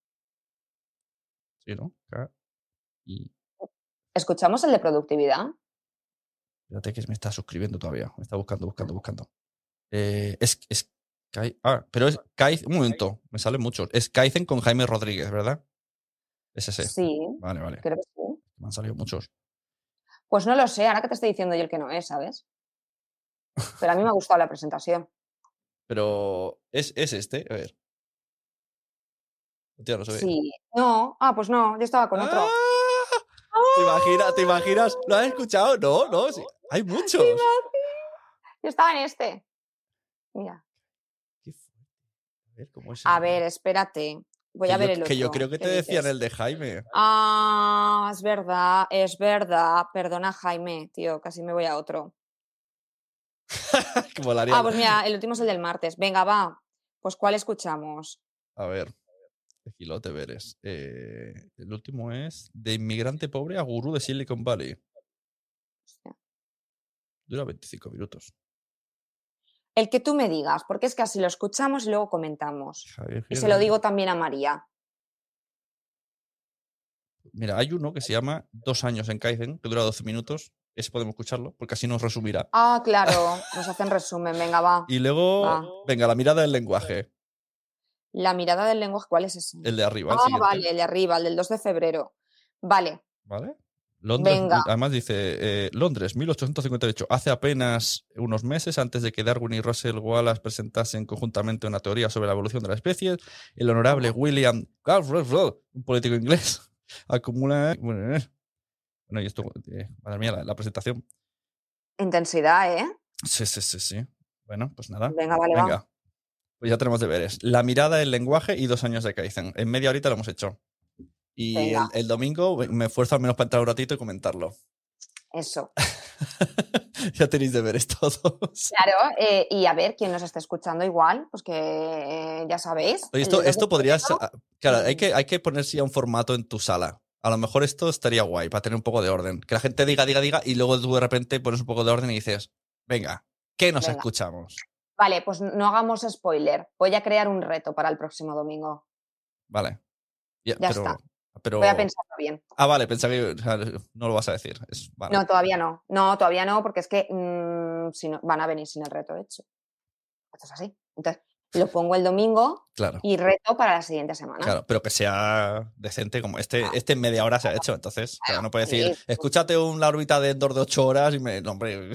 Sí, ¿no? K y... ¿Escuchamos el de productividad? Espérate que me está suscribiendo todavía. Me está buscando, buscando, buscando. Eh, es, es Kai- ah, pero es Kaizen... Un momento, me salen muchos. Es Kaizen con Jaime Rodríguez, ¿verdad? Es ese. Sí, Vale, vale. creo que sí. Me han salido muchos. Pues no lo sé, ahora que te estoy diciendo yo el que no es, ¿sabes? Pero a mí me ha gustado la presentación. Pero es, es este, a ver. Hostia, no se ve. Sí. No, ah, pues no, yo estaba con otro. ¡Ah! ¿Te imaginas? ¿Te imaginas? ¿Lo has escuchado? No, no, sí. Hay muchos. Yo estaba en este. Mira. Qué fuerte. A ver, ¿cómo es A el- ver, espérate. Voy que a ver yo, el otro. Que yo creo que ¿Qué te decían dices? el de Jaime. Ah, es verdad, es verdad. Perdona, Jaime, tío, casi me voy a otro. Como la haría. Ah, pues mira, el último es el del martes. Venga, va. Pues ¿cuál escuchamos? A ver. Gilote Veres. Eh, el último es de inmigrante pobre a gurú de Silicon Valley. Hostia. Dura veinticinco minutos. El que tú me digas, porque es que así lo escuchamos y luego comentamos. Javier Y se Gil- lo digo también a María. Mira, hay uno que se llama Dos años en Kaizen, que dura doce minutos. Ese podemos escucharlo, porque así nos resumirá. Ah, claro, nos hacen resumen. Venga, va. Y luego, Va. venga, la mirada del lenguaje. La mirada del lenguaje, ¿cuál es ese? El de arriba, el Ah, siguiente. vale, el de arriba, el del dos de febrero. Vale, ¿Vale? Londres, Venga. además dice, eh, Londres, mil ochocientos cincuenta y ocho. Hace apenas unos meses, antes de que Darwin y Russell Wallace presentasen conjuntamente una teoría sobre la evolución de la especie, el honorable William Galbraith, un político inglés, acumula... Bueno, eh. Bueno, y esto, eh, madre mía, la, la presentación. intensidad, ¿eh? Sí, sí, sí, sí. Bueno, pues nada. Venga, vale, va. Venga. Pues ya tenemos deberes. La mirada, el lenguaje y dos años de Kaizen. En media horita lo hemos hecho. Y el, Venga. el domingo me esfuerzo al menos para entrar un ratito y comentarlo. Eso. Ya tenéis deberes todos. Claro, eh, y a ver quién nos está escuchando igual, pues que eh, ya sabéis. Oye, el esto, del dos esto de podría febrero. ser- Claro, hay que, hay que ponerse ya un formato en tu sala. A lo mejor esto estaría guay para tener un poco de orden. Que la gente diga, diga, diga y luego tú de repente pones un poco de orden y dices, venga, ¿qué nos Venga. escuchamos? Vale, pues no hagamos spoiler. Voy a crear un reto para el próximo domingo. Vale. Ya, Ya pero, está. pero- Voy a pensarlo bien. Ah, vale, pensaba que o sea, no lo vas a decir. Es, vale. No, todavía no. No, todavía no, porque es que mm, si no, van a venir sin el reto hecho. Esto es así. Entonces, lo pongo el domingo Claro. y reto para la siguiente semana. Claro, pero que sea decente, como este, este en media hora se ha hecho, entonces, claro, no puede decir, Sí. escúchate una órbita de Endor de ocho horas y me. No, hombre.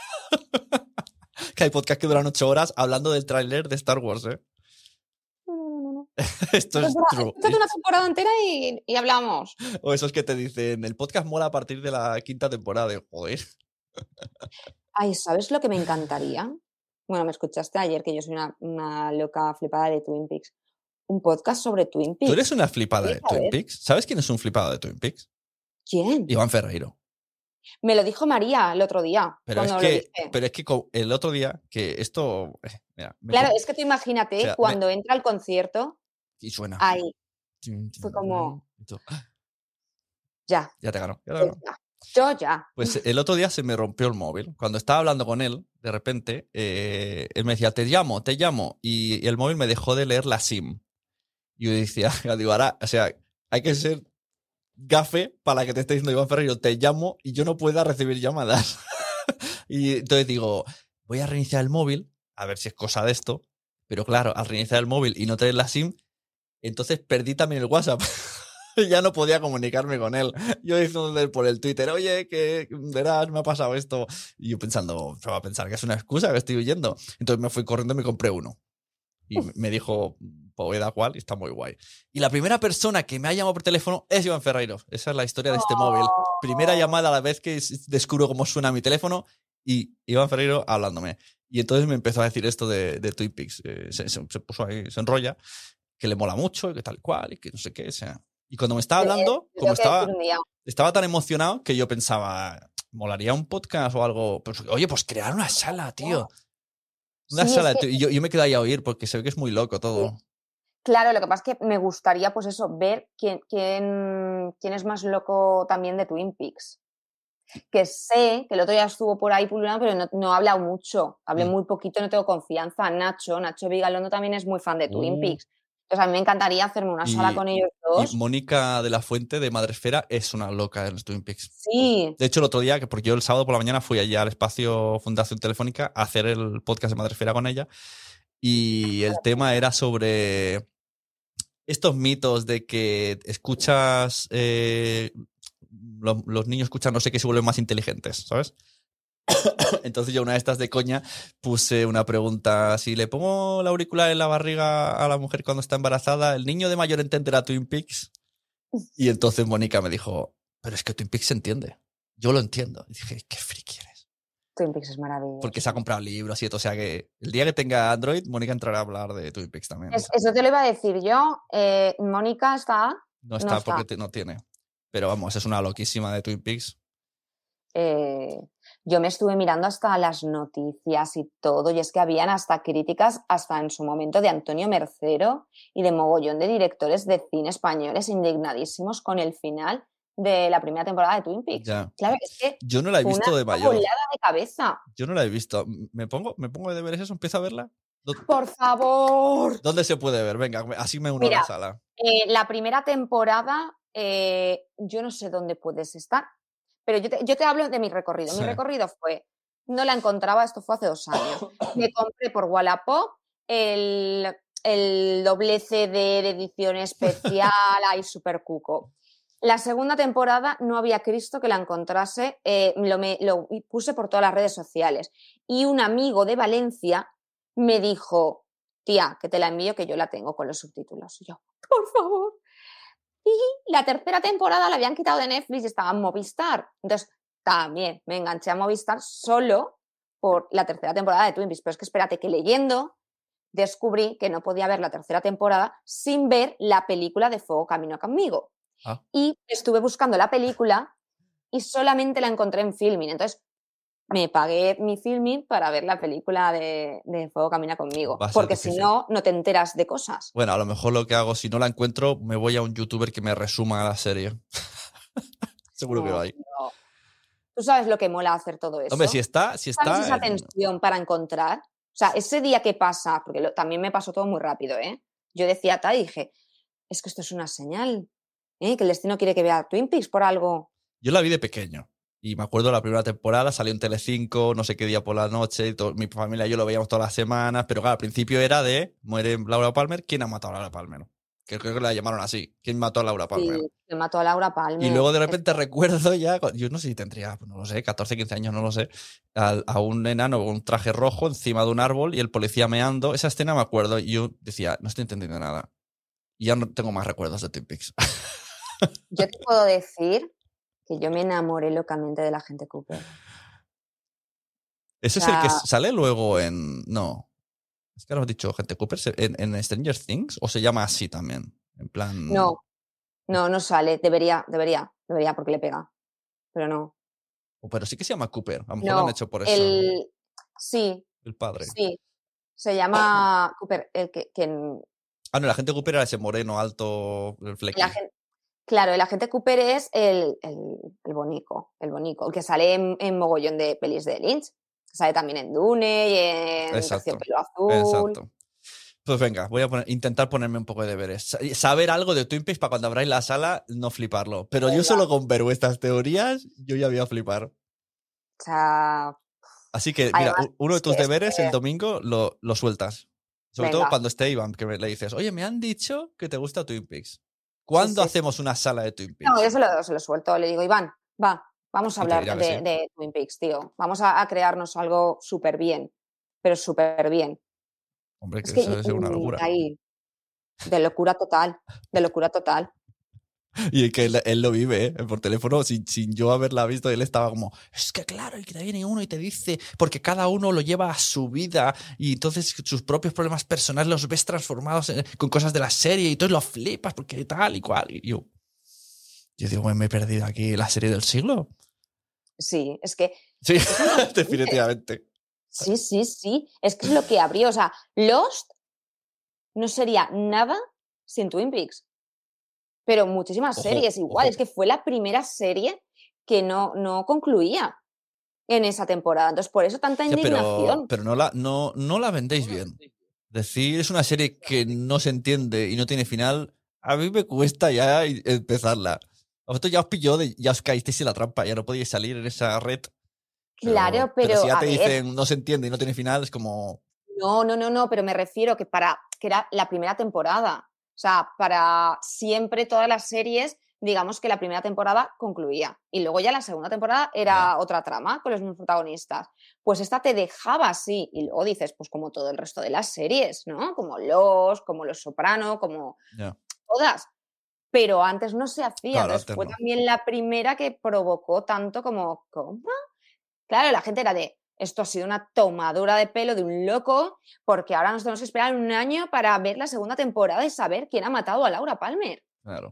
Que hay podcast que duran ocho horas hablando del tráiler de Star Wars, ¿eh? No, no, no, no. Esto es Temporada- true. escúchate una temporada entera y, y hablamos. O esos que te dicen, el podcast mola a partir de la quinta temporada. De, joder. Ay, ¿sabes lo que me encantaría? Bueno, me escuchaste ayer que yo soy una, una loca flipada de Twin Peaks. Un podcast sobre Twin Peaks. ¿Tú eres una flipada de Sí, a Twin ver. Peaks? ¿Sabes quién es un flipado de Twin Peaks? ¿Quién? Iván Ferreiro. Me lo dijo María el otro día. Pero es, cuando lo que, dije. pero es que co- el otro día, que esto. eh, Mira, me Claro, co- es que tú imagínate o sea, me- cuando entra al concierto, Y suena. ahí, fue como- Y tú, "Ah, ya. ya te ganó. Ya te pues ganó. ya. Yo ya. Pues el otro día se me rompió el móvil. Cuando estaba hablando con él, de repente, eh, él me decía, te llamo, te llamo. Y, y el móvil me dejó de leer la SIM. Y yo decía, digo, ahora, o sea, hay que ser gafe para que te esté diciendo Iván Ferreiro, te llamo y yo no pueda recibir llamadas. Y entonces digo, voy a reiniciar el móvil, a ver si es cosa de esto. Pero claro, al reiniciar el móvil y no tener la SIM, entonces perdí también el WhatsApp. Ya no podía comunicarme con él. Yo diciéndole por el Twitter, oye, que verás, me ha pasado esto. Y yo pensando, se va a pensar que es una excusa, que estoy huyendo. Entonces me fui corriendo y me compré uno. Y me dijo, pues da cual, y está muy guay. Y la primera persona que me ha llamado por teléfono es Iván Ferreiro. Esa es la historia de este móvil. Primera llamada a la vez que descubro cómo suena mi teléfono y Iván Ferreiro hablándome. Y entonces me empezó a decir esto de, de Twin Peaks. Eh, se, se, se puso ahí, se enrolla, que le mola mucho, y que tal cual, y que no sé qué, o sea... Y cuando me estaba hablando, como estaba, estaba tan emocionado que yo pensaba, molaría un podcast o algo. Pues, oye, pues crear una sala, tío. Una sí, sala. es que... Y yo, yo me quedé ahí a oír porque se ve que es muy loco todo. Sí. Claro, lo que pasa es que me gustaría, pues eso, ver quién, quién, quién es más loco también de Twin Peaks. Que sé que el otro día estuvo por ahí pululando, pero no, no ha hablado mucho. Hablé mm. muy poquito, no tengo confianza. Nacho, Nacho Vigalondo también es muy fan de Twin uh. Peaks. Entonces a mí me encantaría hacerme una y, sala con ellos dos. Y Mónica de la Fuente de Madresfera es una loca en los Twin Peaks. Sí. De hecho, el otro día, que porque yo el sábado por la mañana fui allá al espacio Fundación Telefónica a hacer el podcast de Madresfera con ella. Y el tema era sobre estos mitos de que escuchas... Eh, los, los niños escuchan no sé qué, se vuelven más inteligentes, ¿sabes? Entonces yo una de estas de coña puse una pregunta, si le pongo el auricular en la barriga a la mujer cuando está embarazada, ¿el niño de mayor entenderá Twin Peaks? Y entonces Mónica me dijo, pero es que Twin Peaks se entiende, yo lo entiendo. Y dije, qué friki eres. Twin Peaks es maravilloso. Porque se ha comprado libros y todo, o sea que el día que tenga Android, Mónica entrará a hablar de Twin Peaks también. Es, eso te lo iba a decir yo, eh, Mónica está... No está, no está. porque te, no tiene, pero vamos, es una loquísima de Twin Peaks. Eh, yo me estuve mirando hasta las noticias y todo, y es que habían hasta críticas, hasta en su momento, de Antonio Mercero y de mogollón de directores de cine españoles indignadísimos con el final de la primera temporada de Twin Peaks. Ya. Claro, es que yo no la he visto una de mayor. volada de cabeza. Yo no la he visto. ¿Me pongo, me pongo de ver eso? ¿Empiezo a verla? Por favor. ¿Dónde se puede ver? Venga, así me uno Mira, a la sala. Eh, la primera temporada, eh, yo no sé dónde puedes estar. Pero yo te, yo te hablo de mi recorrido. Sí. Mi recorrido fue, no la encontraba, esto fue hace dos años. Me compré por Wallapop el, el doble C D de edición especial, ahí super cuco. La segunda temporada no había Cristo que la encontrase, eh, lo, me, lo puse por todas las redes sociales. Y un amigo de Valencia me dijo, tía, que te la envío, que yo la tengo con los subtítulos. Y yo, por favor. Y la tercera temporada la habían quitado de Netflix y estaba en Movistar. Entonces, también me enganché a Movistar solo por la tercera temporada de Twin Peaks. Pero es que espérate, que leyendo descubrí que no podía ver la tercera temporada sin ver la película de Fuego Camino conmigo. Ah. Y estuve buscando la película y solamente la encontré en Filmin. Entonces, me pagué mi Filmin para ver la película de, de Fuego Camina conmigo. Porque si no, no te enteras de cosas. Bueno, a lo mejor lo que hago, si no la encuentro, me voy a un youtuber que me resuma la serie. Seguro no, que lo hay. No. Tú sabes lo que mola hacer todo eso. Hombre, si está... Si está ¿Sabes esa en... tensión para encontrar? O sea, ese día que pasa, porque lo, también me pasó todo muy rápido, ¿eh? Yo decía tal y dije, es que esto es una señal, ¿eh? Que el destino quiere que vea Twin Peaks por algo. Yo la vi de pequeño. Y me acuerdo la primera temporada, salió en Telecinco, no sé qué día por la noche, y todo, mi familia y yo lo veíamos todas las semanas, pero claro, al principio era de, muere Laura Palmer, ¿quién ha matado a Laura Palmer? Que creo que la llamaron así, ¿quién mató a Laura Palmer? Sí, ¿quién mató a Laura Palmer? Y luego de repente es... recuerdo ya, yo no sé si tendría, no lo sé, catorce, quince años, no lo sé, a, a un enano con un traje rojo encima de un árbol y el policía meando, esa escena me acuerdo, y yo decía, no estoy entendiendo nada. Y ya no tengo más recuerdos de Twin Peaks. Yo te puedo decir que yo me enamoré locamente de la Agente Cooper. ¿Ese o sea, es el que sale luego en...? No. Es que ahora has dicho Agente Cooper. ¿En, ¿En Stranger Things? ¿O se llama así también? En plan... No. No, no sale. Debería, debería. Debería porque le pega. Pero no. Oh, pero sí que se llama Cooper. A lo mejor no, lo han hecho por eso. El... Sí. El padre. Sí. Se llama Cooper. El que, que... Ah, no, el Agente Cooper era ese moreno, alto, el flequillo. Agente... Claro, el agente Cooper es el, el, el bonico, el bonico, el que sale en, en mogollón de pelis de Lynch. Sale también en Dune y en Exacto. Terciopelo Azul. Exacto. Pues venga, voy a poner, intentar ponerme un poco de deberes. Saber algo de Twin Peaks para cuando abráis la sala no fliparlo. Pero venga. Yo solo con ver vuestras teorías, yo ya voy a flipar. O sea... Así que, mira, Además, uno de tus deberes que... el domingo lo, lo sueltas. Sobre venga. Todo cuando esté Iván, que le dices, oye, me han dicho que te gusta Twin Peaks. ¿Cuándo sí, sí. hacemos una sala de Twin Peaks? No, yo se lo, se lo suelto. Le digo, Iván, va, vamos a hablar de, sí. de Twin Peaks, tío. Vamos a, a crearnos algo súper bien, pero súper bien. Hombre, que, es que eso es una locura. Ahí, de locura total, de locura total. Y que él, él lo vive, ¿eh? Por teléfono, sin, sin yo haberla visto, él estaba como, es que claro, y que te viene uno y te dice, porque cada uno lo lleva a su vida y entonces sus propios problemas personales los ves transformados en, con cosas de la serie y entonces lo flipas porque tal y cual. Y yo, yo digo, me he perdido aquí la serie del siglo. Sí, es que... Sí, definitivamente. Sí, sí, sí, es que es lo que abrió, o sea, Lost no sería nada sin Twin Peaks. Pero muchísimas ojo, series igual, ojo. Es que fue la primera serie que no, no concluía en esa temporada. Entonces, por eso tanta indignación. Sí, pero pero no, la, no, no la vendéis bien. Decir, es una serie que no se entiende y no tiene final, a mí me cuesta ya empezarla. A vosotros ya os pilló, de, ya os caísteis en la trampa, ya no podíais salir en esa red. Pero, claro, pero, pero si ya te ver, dicen no se entiende y no tiene final, es como... No, no, no, no, pero me refiero que para que era la primera temporada. O sea, para siempre todas las series, digamos que la primera temporada concluía. Y luego ya la segunda temporada era yeah. otra trama con los mismos protagonistas. Pues esta te dejaba así. Y luego dices, pues como todo el resto de las series, ¿no? Como Los, como Los Soprano, como yeah. todas. Pero antes no se hacía. Claro, Entonces fue no. también la primera que provocó tanto como... ¿Cómo? Claro, la gente era de... Esto ha sido una tomadura de pelo de un loco, porque ahora nos tenemos que esperar un año para ver la segunda temporada y saber quién ha matado a Laura Palmer. Claro.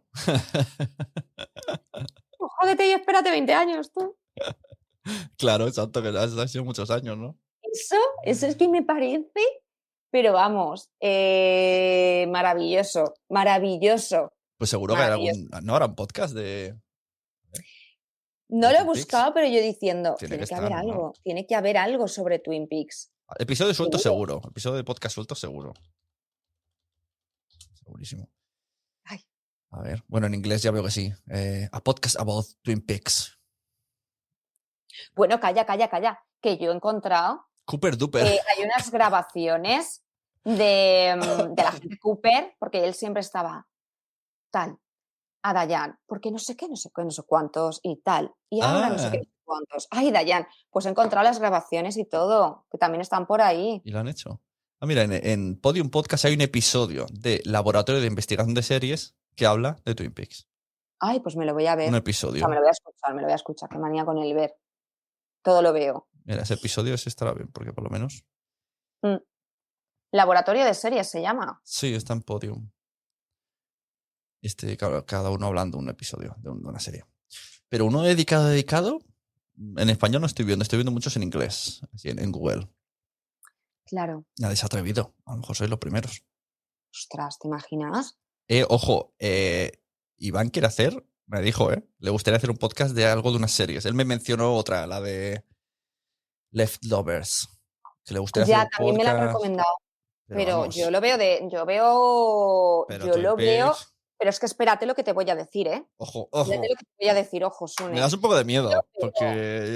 Oh, jódete y espérate veinte años, tú. Claro, exacto, que han sido muchos años, ¿no? Eso, eso es que me parece, pero vamos, eh, maravilloso, maravilloso. Pues seguro maravilloso. Que hay algún, no habrá un podcast de... No lo he buscado, pero yo diciendo, tiene, tiene que, que estar, haber algo, ¿no? tiene que haber algo sobre Twin Peaks. Episodio suelto seguro, seguro. Episodio de podcast suelto seguro. Segurísimo. Ay. A ver, bueno, en inglés ya veo que sí. Eh, a podcast about Twin Peaks. Bueno, calla, calla, calla, que yo he encontrado... Cooper Duper. Eh, hay unas grabaciones de, de la gente Cooper, porque él siempre estaba tal. A Dayan, porque no sé qué, no sé qué, no sé cuántos y tal. Y ahora ah. no sé qué, no sé cuántos. Ay, Dayan, pues he encontrado las grabaciones y todo, que también están por ahí. ¿Y lo han hecho? Ah, mira, en, en Podium Podcast hay un episodio de Laboratorio de Investigación de Series que habla de Twin Peaks. Ay, pues me lo voy a ver. Un episodio. O sea, me lo voy a escuchar, me lo voy a escuchar. Qué manía con el ver. Todo lo veo. Mira, ese episodio sí estará bien, porque por lo menos... Mm. Laboratorio de Series se llama. Sí, está en Podium. Este, cada uno hablando un episodio de una serie. Pero uno dedicado, dedicado, en español no estoy viendo, estoy viendo muchos en inglés, así en, en Google. Claro. Nadie se ha atrevido, a lo mejor sois los primeros. Ostras, ¿te imaginas? Eh, ojo, eh, Iván quiere hacer, me dijo, eh, le gustaría hacer un podcast de algo de unas series. Él me mencionó otra, la de Leftovers. Que le gustaría ya, hacer un también podcast, me la han recomendado. Pero, pero yo lo veo de, yo veo, pero yo lo Peaks. veo... Pero es que espérate lo que te voy a decir, ¿eh? Ojo, ojo. Espérate lo que te voy a decir, ojo, Sune. Me das un poco de miedo, porque...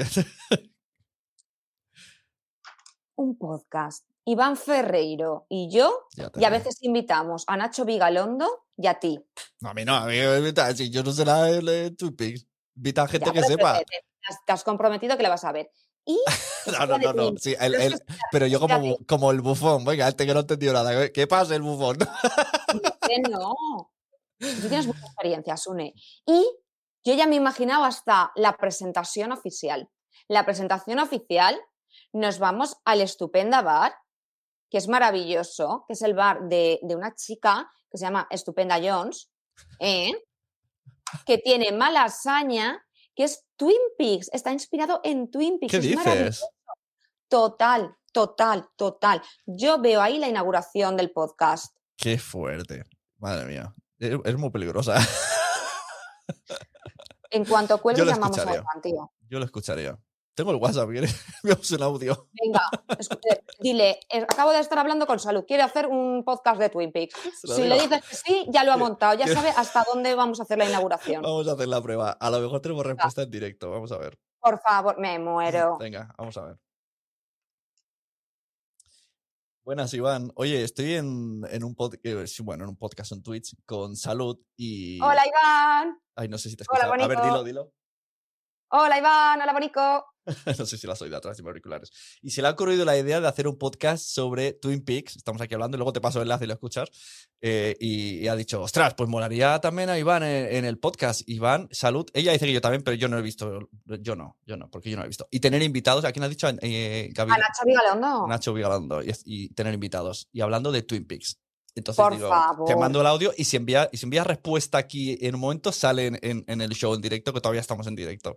un podcast. Iván Ferreiro y yo, y a veces invitamos a Nacho Vigalondo y a ti. No, a mí no, a mí me invita, si yo no sé nada de Twin Peaks. Invita a gente ya, que sepa. Te, te, te has comprometido que la vas a ver. Y... no, no, no, no. Sí, el, el, pero yo como, como el bufón, venga, este que no entendió nada. ¿Qué pasa el bufón? Que no. Tú tienes mucha experiencia, Sune. Y yo ya me he imaginado hasta la presentación oficial. La presentación oficial, nos vamos al Estupenda Bar, que es maravilloso, que es el bar de, de una chica que se llama Estupenda Jones, ¿eh? Que tiene Malasaña, que es Twin Peaks, está inspirado en Twin Peaks. ¿Qué es dices? Total, total, total. Yo veo ahí la inauguración del podcast. Qué fuerte. Madre mía. Es muy peligrosa. En cuanto cuelgue, Yo lo llamamos a escucharía. Iván, tío. Yo lo escucharía. Tengo el WhatsApp, ¿quieres? Enviamos un audio. Venga, escuche, dile, eh, acabo de estar hablando con Salud, quiere hacer un podcast de Twin Peaks. Se lo Si digo. le dices que sí, ya lo ha montado, ya ¿Qué? sabe hasta dónde vamos a hacer la inauguración. Vamos a hacer la prueba. A lo mejor tenemos respuesta en directo. Vamos a ver. Por favor, me muero. Venga, vamos a ver. Buenas, Iván. Oye, estoy en, en un pod- eh, sí, bueno, en un podcast en Twitch con Salud y... Hola, Iván. Ay, no sé si te Hola, escuchas. A ver, bonito. dilo, dilo. Hola, Iván. Hola, Bonico. No sé si la soy de atrás de mis auriculares. Y se le ha ocurrido la idea de hacer un podcast sobre Twin Peaks. Estamos aquí hablando y luego te paso el enlace y lo escuchas. Eh, y, y ha dicho, ostras, pues molaría también a Iván en, en el podcast. Iván, Salud. Ella dice que yo también, pero yo no he visto. Yo no, yo no, porque yo no he visto. Y tener invitados. ¿A quién has dicho? Eh, Gaby- A Nacho Vigalondo. Nacho Vigalondo. Y, y tener invitados. Y hablando de Twin Peaks. Entonces Por digo, favor. te mando el audio y si envías y si envías respuesta aquí en un momento, sale en, en, en el show en directo, que todavía estamos en directo.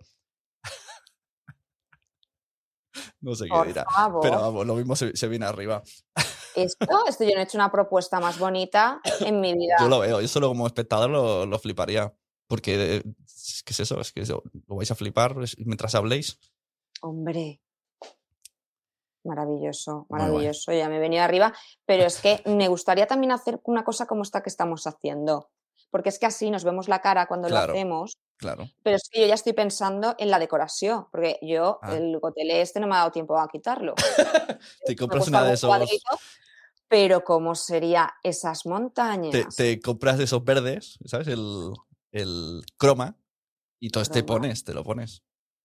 No sé qué Por dirá. favor. Pero vamos, lo mismo se, se viene arriba. Esto, esto yo no he hecho una propuesta más bonita en mi vida. Yo lo veo, yo solo como espectador lo, lo fliparía. Porque, eh, ¿qué es eso? Es que eso, lo vais a flipar mientras habléis. Hombre. Maravilloso, Muy guay. maravilloso. Ya me he venido arriba. Pero es que me gustaría también hacer una cosa como esta que estamos haciendo. Porque es que así nos vemos la cara cuando Claro. lo hacemos. Claro. Pero es que yo ya estoy pensando en la decoración. Porque yo, Ah. el gotelé este no me ha dado tiempo a quitarlo. Te Me compras cuesta una de algún esos. cuadrito, pero ¿cómo sería esas Te, montañas? te compras de esos verdes, ¿sabes? El, el croma. Y entonces te Croma. pones, te lo pones.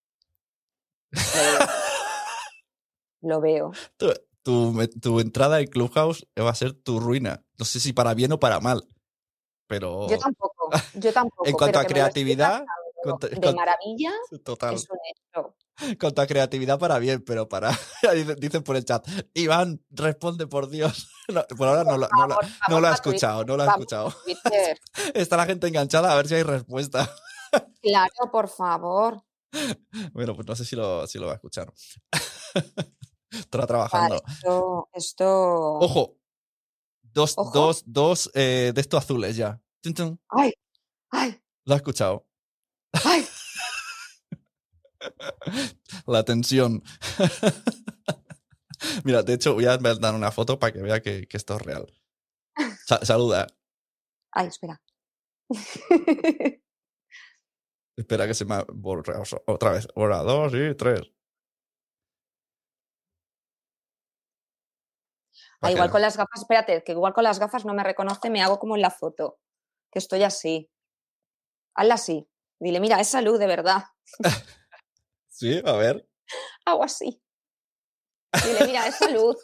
Lo veo. Tu, tu, tu entrada en Clubhouse va a ser tu ruina. No sé si para bien o para mal. Pero Yo tampoco, yo tampoco. en cuanto pero a que me lo estoy creatividad, pasando cuanto- de cuanto- maravilla, total. es un hecho. Con tu creatividad para bien, pero para. Dicen, dicen por el chat. Iván, responde por Dios. No, por ahora no, lo- no, lo- Por no favor, lo ha vamos a Twitter, escuchado, no lo ha vamos escuchado. a Twitter. Está la gente enganchada a ver si hay respuesta. Claro, por favor. Bueno, pues no sé si lo, si lo va a escuchar. Estará Vale, trabajando. esto, esto. Ojo. Dos, Ojo. dos, dos eh, de estos azules ya. Tun, tun. ¡Ay! ¡Ay! Lo ha escuchado. ¡Ay! La tensión. Mira, de hecho, voy a dar una foto para que vea que, que esto es real. Sa- saluda. ¡Ay, espera! Espera que se me ha borrado otra vez. Hora dos y tres. Ah, igual con las gafas, espérate, que igual con las gafas no me reconoce, me hago como en la foto. Que estoy así. Hazla así. Dile, mira, es Salud, de verdad. Sí, a ver. Hago así. Dile, mira, es Salud.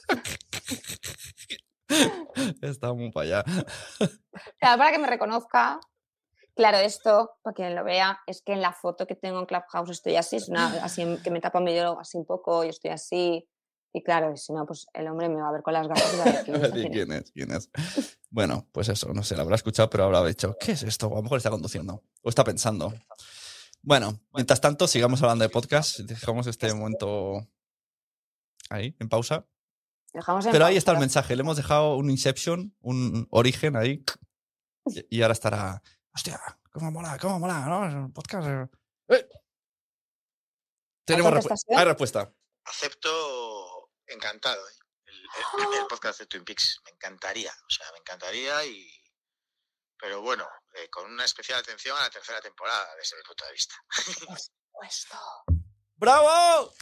Está muy para allá. Claro, para que me reconozca. Claro, esto, para quien lo vea, es que en la foto que tengo en Clubhouse estoy así, es una, así que me tapa medio así un poco, y estoy así. Y claro, y si no, pues el hombre me va a ver con las gafas y va a decir, A ver, "¿Quién es?". ¿quién es? ¿Quién es? Bueno, pues eso, no sé, lo habrá escuchado, pero habrá dicho, ¿qué es esto? A lo mejor está conduciendo. O está pensando. Bueno, mientras tanto, sigamos hablando de podcast. Dejamos este momento ahí, en pausa. Dejamos en Pero ahí pausa. está el mensaje. Le hemos dejado un Inception, un origen ahí. Y y ahora estará. Hostia, cómo mola, cómo mola, ¿no? Es un podcast. eh. ¡Eh! Tenemos respu- contestación? hay respuesta. Acepto encantado, ¿eh? el, el- el podcast de Twin Peaks. Me encantaría, o sea, me encantaría y... Pero bueno, eh, con una especial atención a la tercera temporada, desde mi punto de vista. Puesto. ¡Bravo!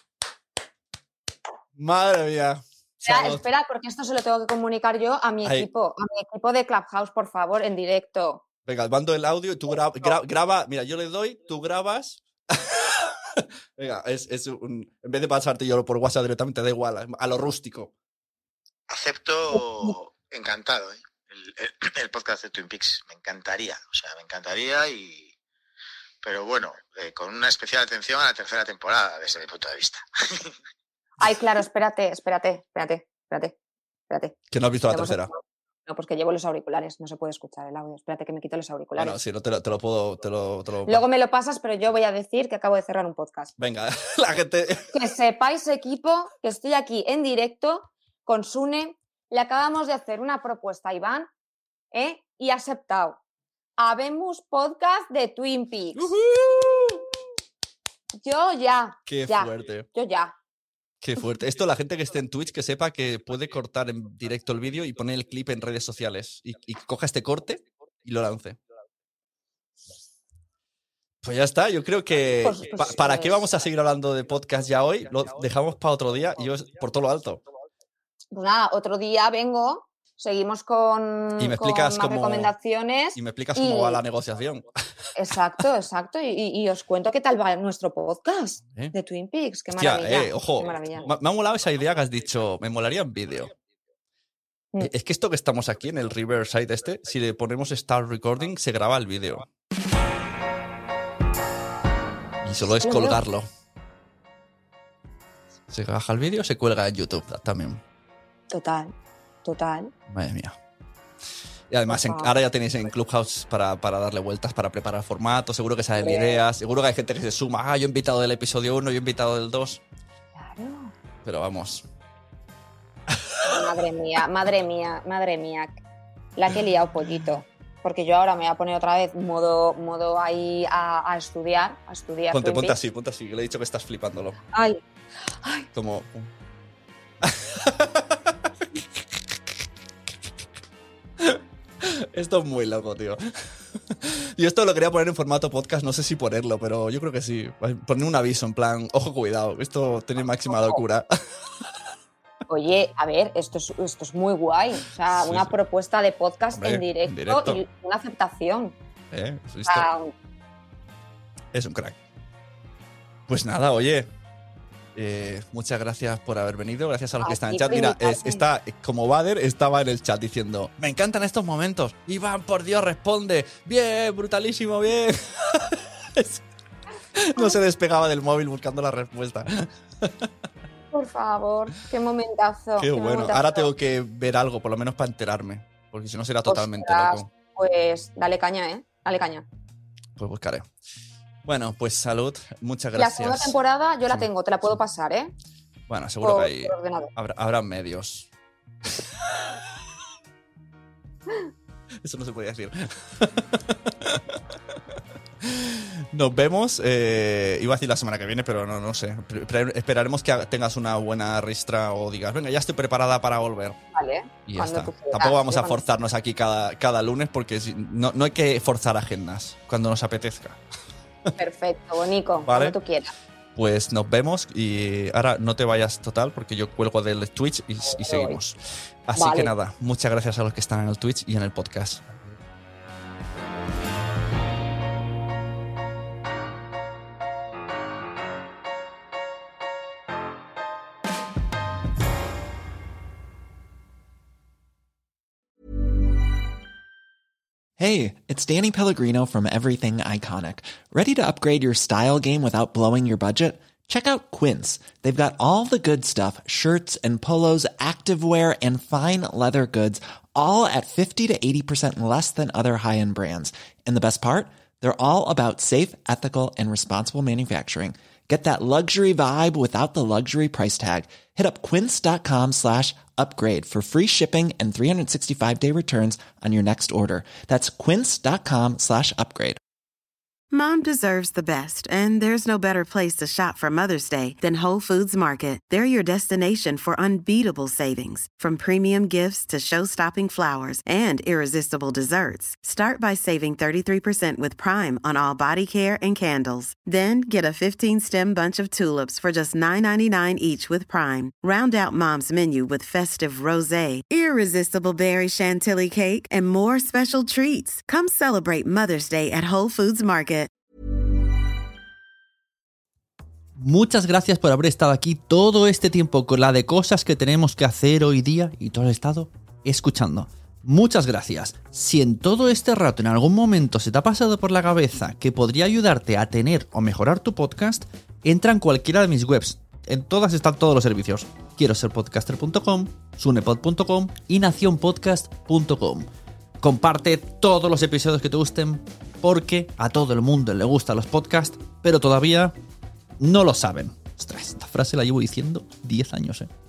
Madre mía. Espera, Salud. espera, porque esto se lo tengo que comunicar yo a mi Ahí. equipo, a mi equipo de Clubhouse, por favor, en directo. Venga, mando el audio y tú gra- gra- graba. Mira, yo le doy, tú grabas. Venga, es, es un. En vez de pasarte yo por WhatsApp directamente, da igual, a, a lo rústico. Acepto encantado, ¿eh? el, el- el podcast de Twin Peaks. Me encantaría, o sea, me encantaría y... Pero bueno, eh, con una especial atención a la tercera temporada, desde mi punto de vista. Ay, claro, espérate, espérate, espérate, espérate, espérate. Que no has visto la Hemos- tercera. No, pues que llevo los auriculares, no se puede escuchar el audio. Espérate que me quito los auriculares. Bueno, si no te lo, te lo puedo. Te lo, te lo- Luego me lo pasas, pero yo voy a decir que acabo de cerrar un podcast. Venga, la gente. Que sepáis, equipo, que estoy aquí en directo con Sune. Le acabamos de hacer una propuesta a Iván, ¿eh? Y ha aceptado. habemos podcast de Twin Peaks. Yo ya. Qué ya, fuerte. Yo ya. Qué fuerte. Esto, la gente que esté en Twitch, que sepa que puede cortar en directo el vídeo y poner el clip en redes sociales. Y, y coja este corte y lo lance. Pues ya está. Yo creo que... Pues, pues, pa- ¿Para pues, qué vamos a seguir hablando de podcast ya hoy? Lo dejamos para otro día y yo por todo lo alto. Pues nada, otro día vengo, seguimos con, Y me con explicas más cómo- recomendaciones. Y me explicas Y- cómo va la negociación. Exacto, exacto. Y, y- y os cuento qué tal va nuestro podcast ¿Eh? de Twin Peaks. Qué Hostia, maravilla. eh, ojo. Qué maravilla. Me, me ha molado esa idea que has dicho. Me molaría en vídeo. Mm. Eh, Es que esto que estamos aquí en el Riverside este, si le ponemos Start Recording, se graba el vídeo. Y solo es Lo veo. colgarlo. Se baja el vídeo, se cuelga en YouTube también. Total, total. Madre mía. Y además, en- Ajá. ahora ya tenéis en Clubhouse para, para darle vueltas, para preparar formato. Seguro que salen Hombre. ideas. Seguro que hay gente que se suma. Ah, yo he invitado del episodio uno, yo he invitado del dos. Claro. Pero vamos. Madre mía, madre mía, madre mía. La que he liado, pollito. Porque yo ahora me voy a poner otra vez modo, modo ahí a, a estudiar, a estudiar. Ponte, Twin ponte Peaks. así, ponte así. Que le he dicho que estás flipándolo. Ay, Como. Esto es muy loco, tío. Yo esto lo quería poner en formato podcast, no sé si ponerlo, pero yo creo que sí. Poner un aviso en plan, ojo, cuidado, esto tiene máxima locura. oye, a ver, esto es, esto es muy guay. O sea, Sí, una sí. propuesta de podcast Hombre, en, directo en directo. y una aceptación. ¿Eh? ¿Has O visto? sea, Es un crack. Pues nada, oye. eh, muchas gracias por haber venido. Gracias a los A que están en ti chat. por Mira, invitarme. es- está como Bader estaba en el chat diciendo: me encantan estos momentos. Iván, por Dios, responde. Bien, brutalísimo, bien. Es- no se despegaba del móvil buscando la respuesta. por favor, qué momentazo. Qué bueno. momentazo. Ahora tengo que ver algo, por lo menos para enterarme. Porque si no será totalmente Ostras, loco. Pues dale caña, ¿eh? Dale caña. Pues buscaré. Bueno, pues salud. Muchas La gracias. segunda temporada yo la Sí, tengo, te la puedo sí. pasar, ¿eh? Bueno, seguro Por, que hay, por ordenador. habrá, habrá medios. Eso no se podía decir. Nos vemos. eh, iba a decir la semana que viene, pero no, no sé. Pre- pre- esperaremos que ha- tengas una buena ristra o digas, venga, ya estoy preparada para volver. Vale. Y ya cuando está. tú quieras, Tampoco vamos yo a cuando- forzarnos aquí cada, cada lunes porque si- no, no hay que forzar agendas cuando nos apetezca. Perfecto, Bonico, Vale. cuando tú quieras. Pues nos vemos y ahora no te vayas total porque yo cuelgo del Twitch y, y seguimos. Así Vale. que nada, muchas gracias a los que están en el Twitch y en el podcast. Hey, it's Danny Pellegrino from Everything Iconic. Ready to upgrade your style game without blowing your budget? Check out Quince. They've got all the good stuff, shirts and polos, activewear, and fine leather goods, all at fifty to eighty percent less than other high-end brands. And the best part? They're all about safe, ethical, and responsible manufacturing. Get that luxury vibe without the luxury price tag. Hit up quince.com slash upgrade for free shipping and three sixty-five day returns on your next order. That's quince.com slash upgrade. Mom deserves the best, and there's no better place to shop for Mother's Day than Whole Foods Market. They're your destination for unbeatable savings, from premium gifts to show-stopping flowers and irresistible desserts. Start by saving thirty-three percent with Prime on all body care and candles. Then get a fifteen-stem bunch of tulips for just nine ninety-nine each with Prime. Round out Mom's menu with festive rosé, irresistible berry chantilly cake, and more special treats. Come celebrate Mother's Day at Whole Foods Market. Muchas gracias por haber estado aquí todo este tiempo con la de cosas que tenemos que hacer hoy día y todo el estado escuchando. Muchas gracias. Si en todo este rato en algún momento se te ha pasado por la cabeza que podría ayudarte a tener o mejorar tu podcast, entra en cualquiera de mis webs. En todas están todos los servicios. quiero ser podcaster punto com, sunepod punto com y nación podcast punto com. Comparte todos los episodios que te gusten porque a todo el mundo le gustan los podcasts, pero todavía no lo saben. Ostras, esta frase la llevo diciendo diez años, ¿eh?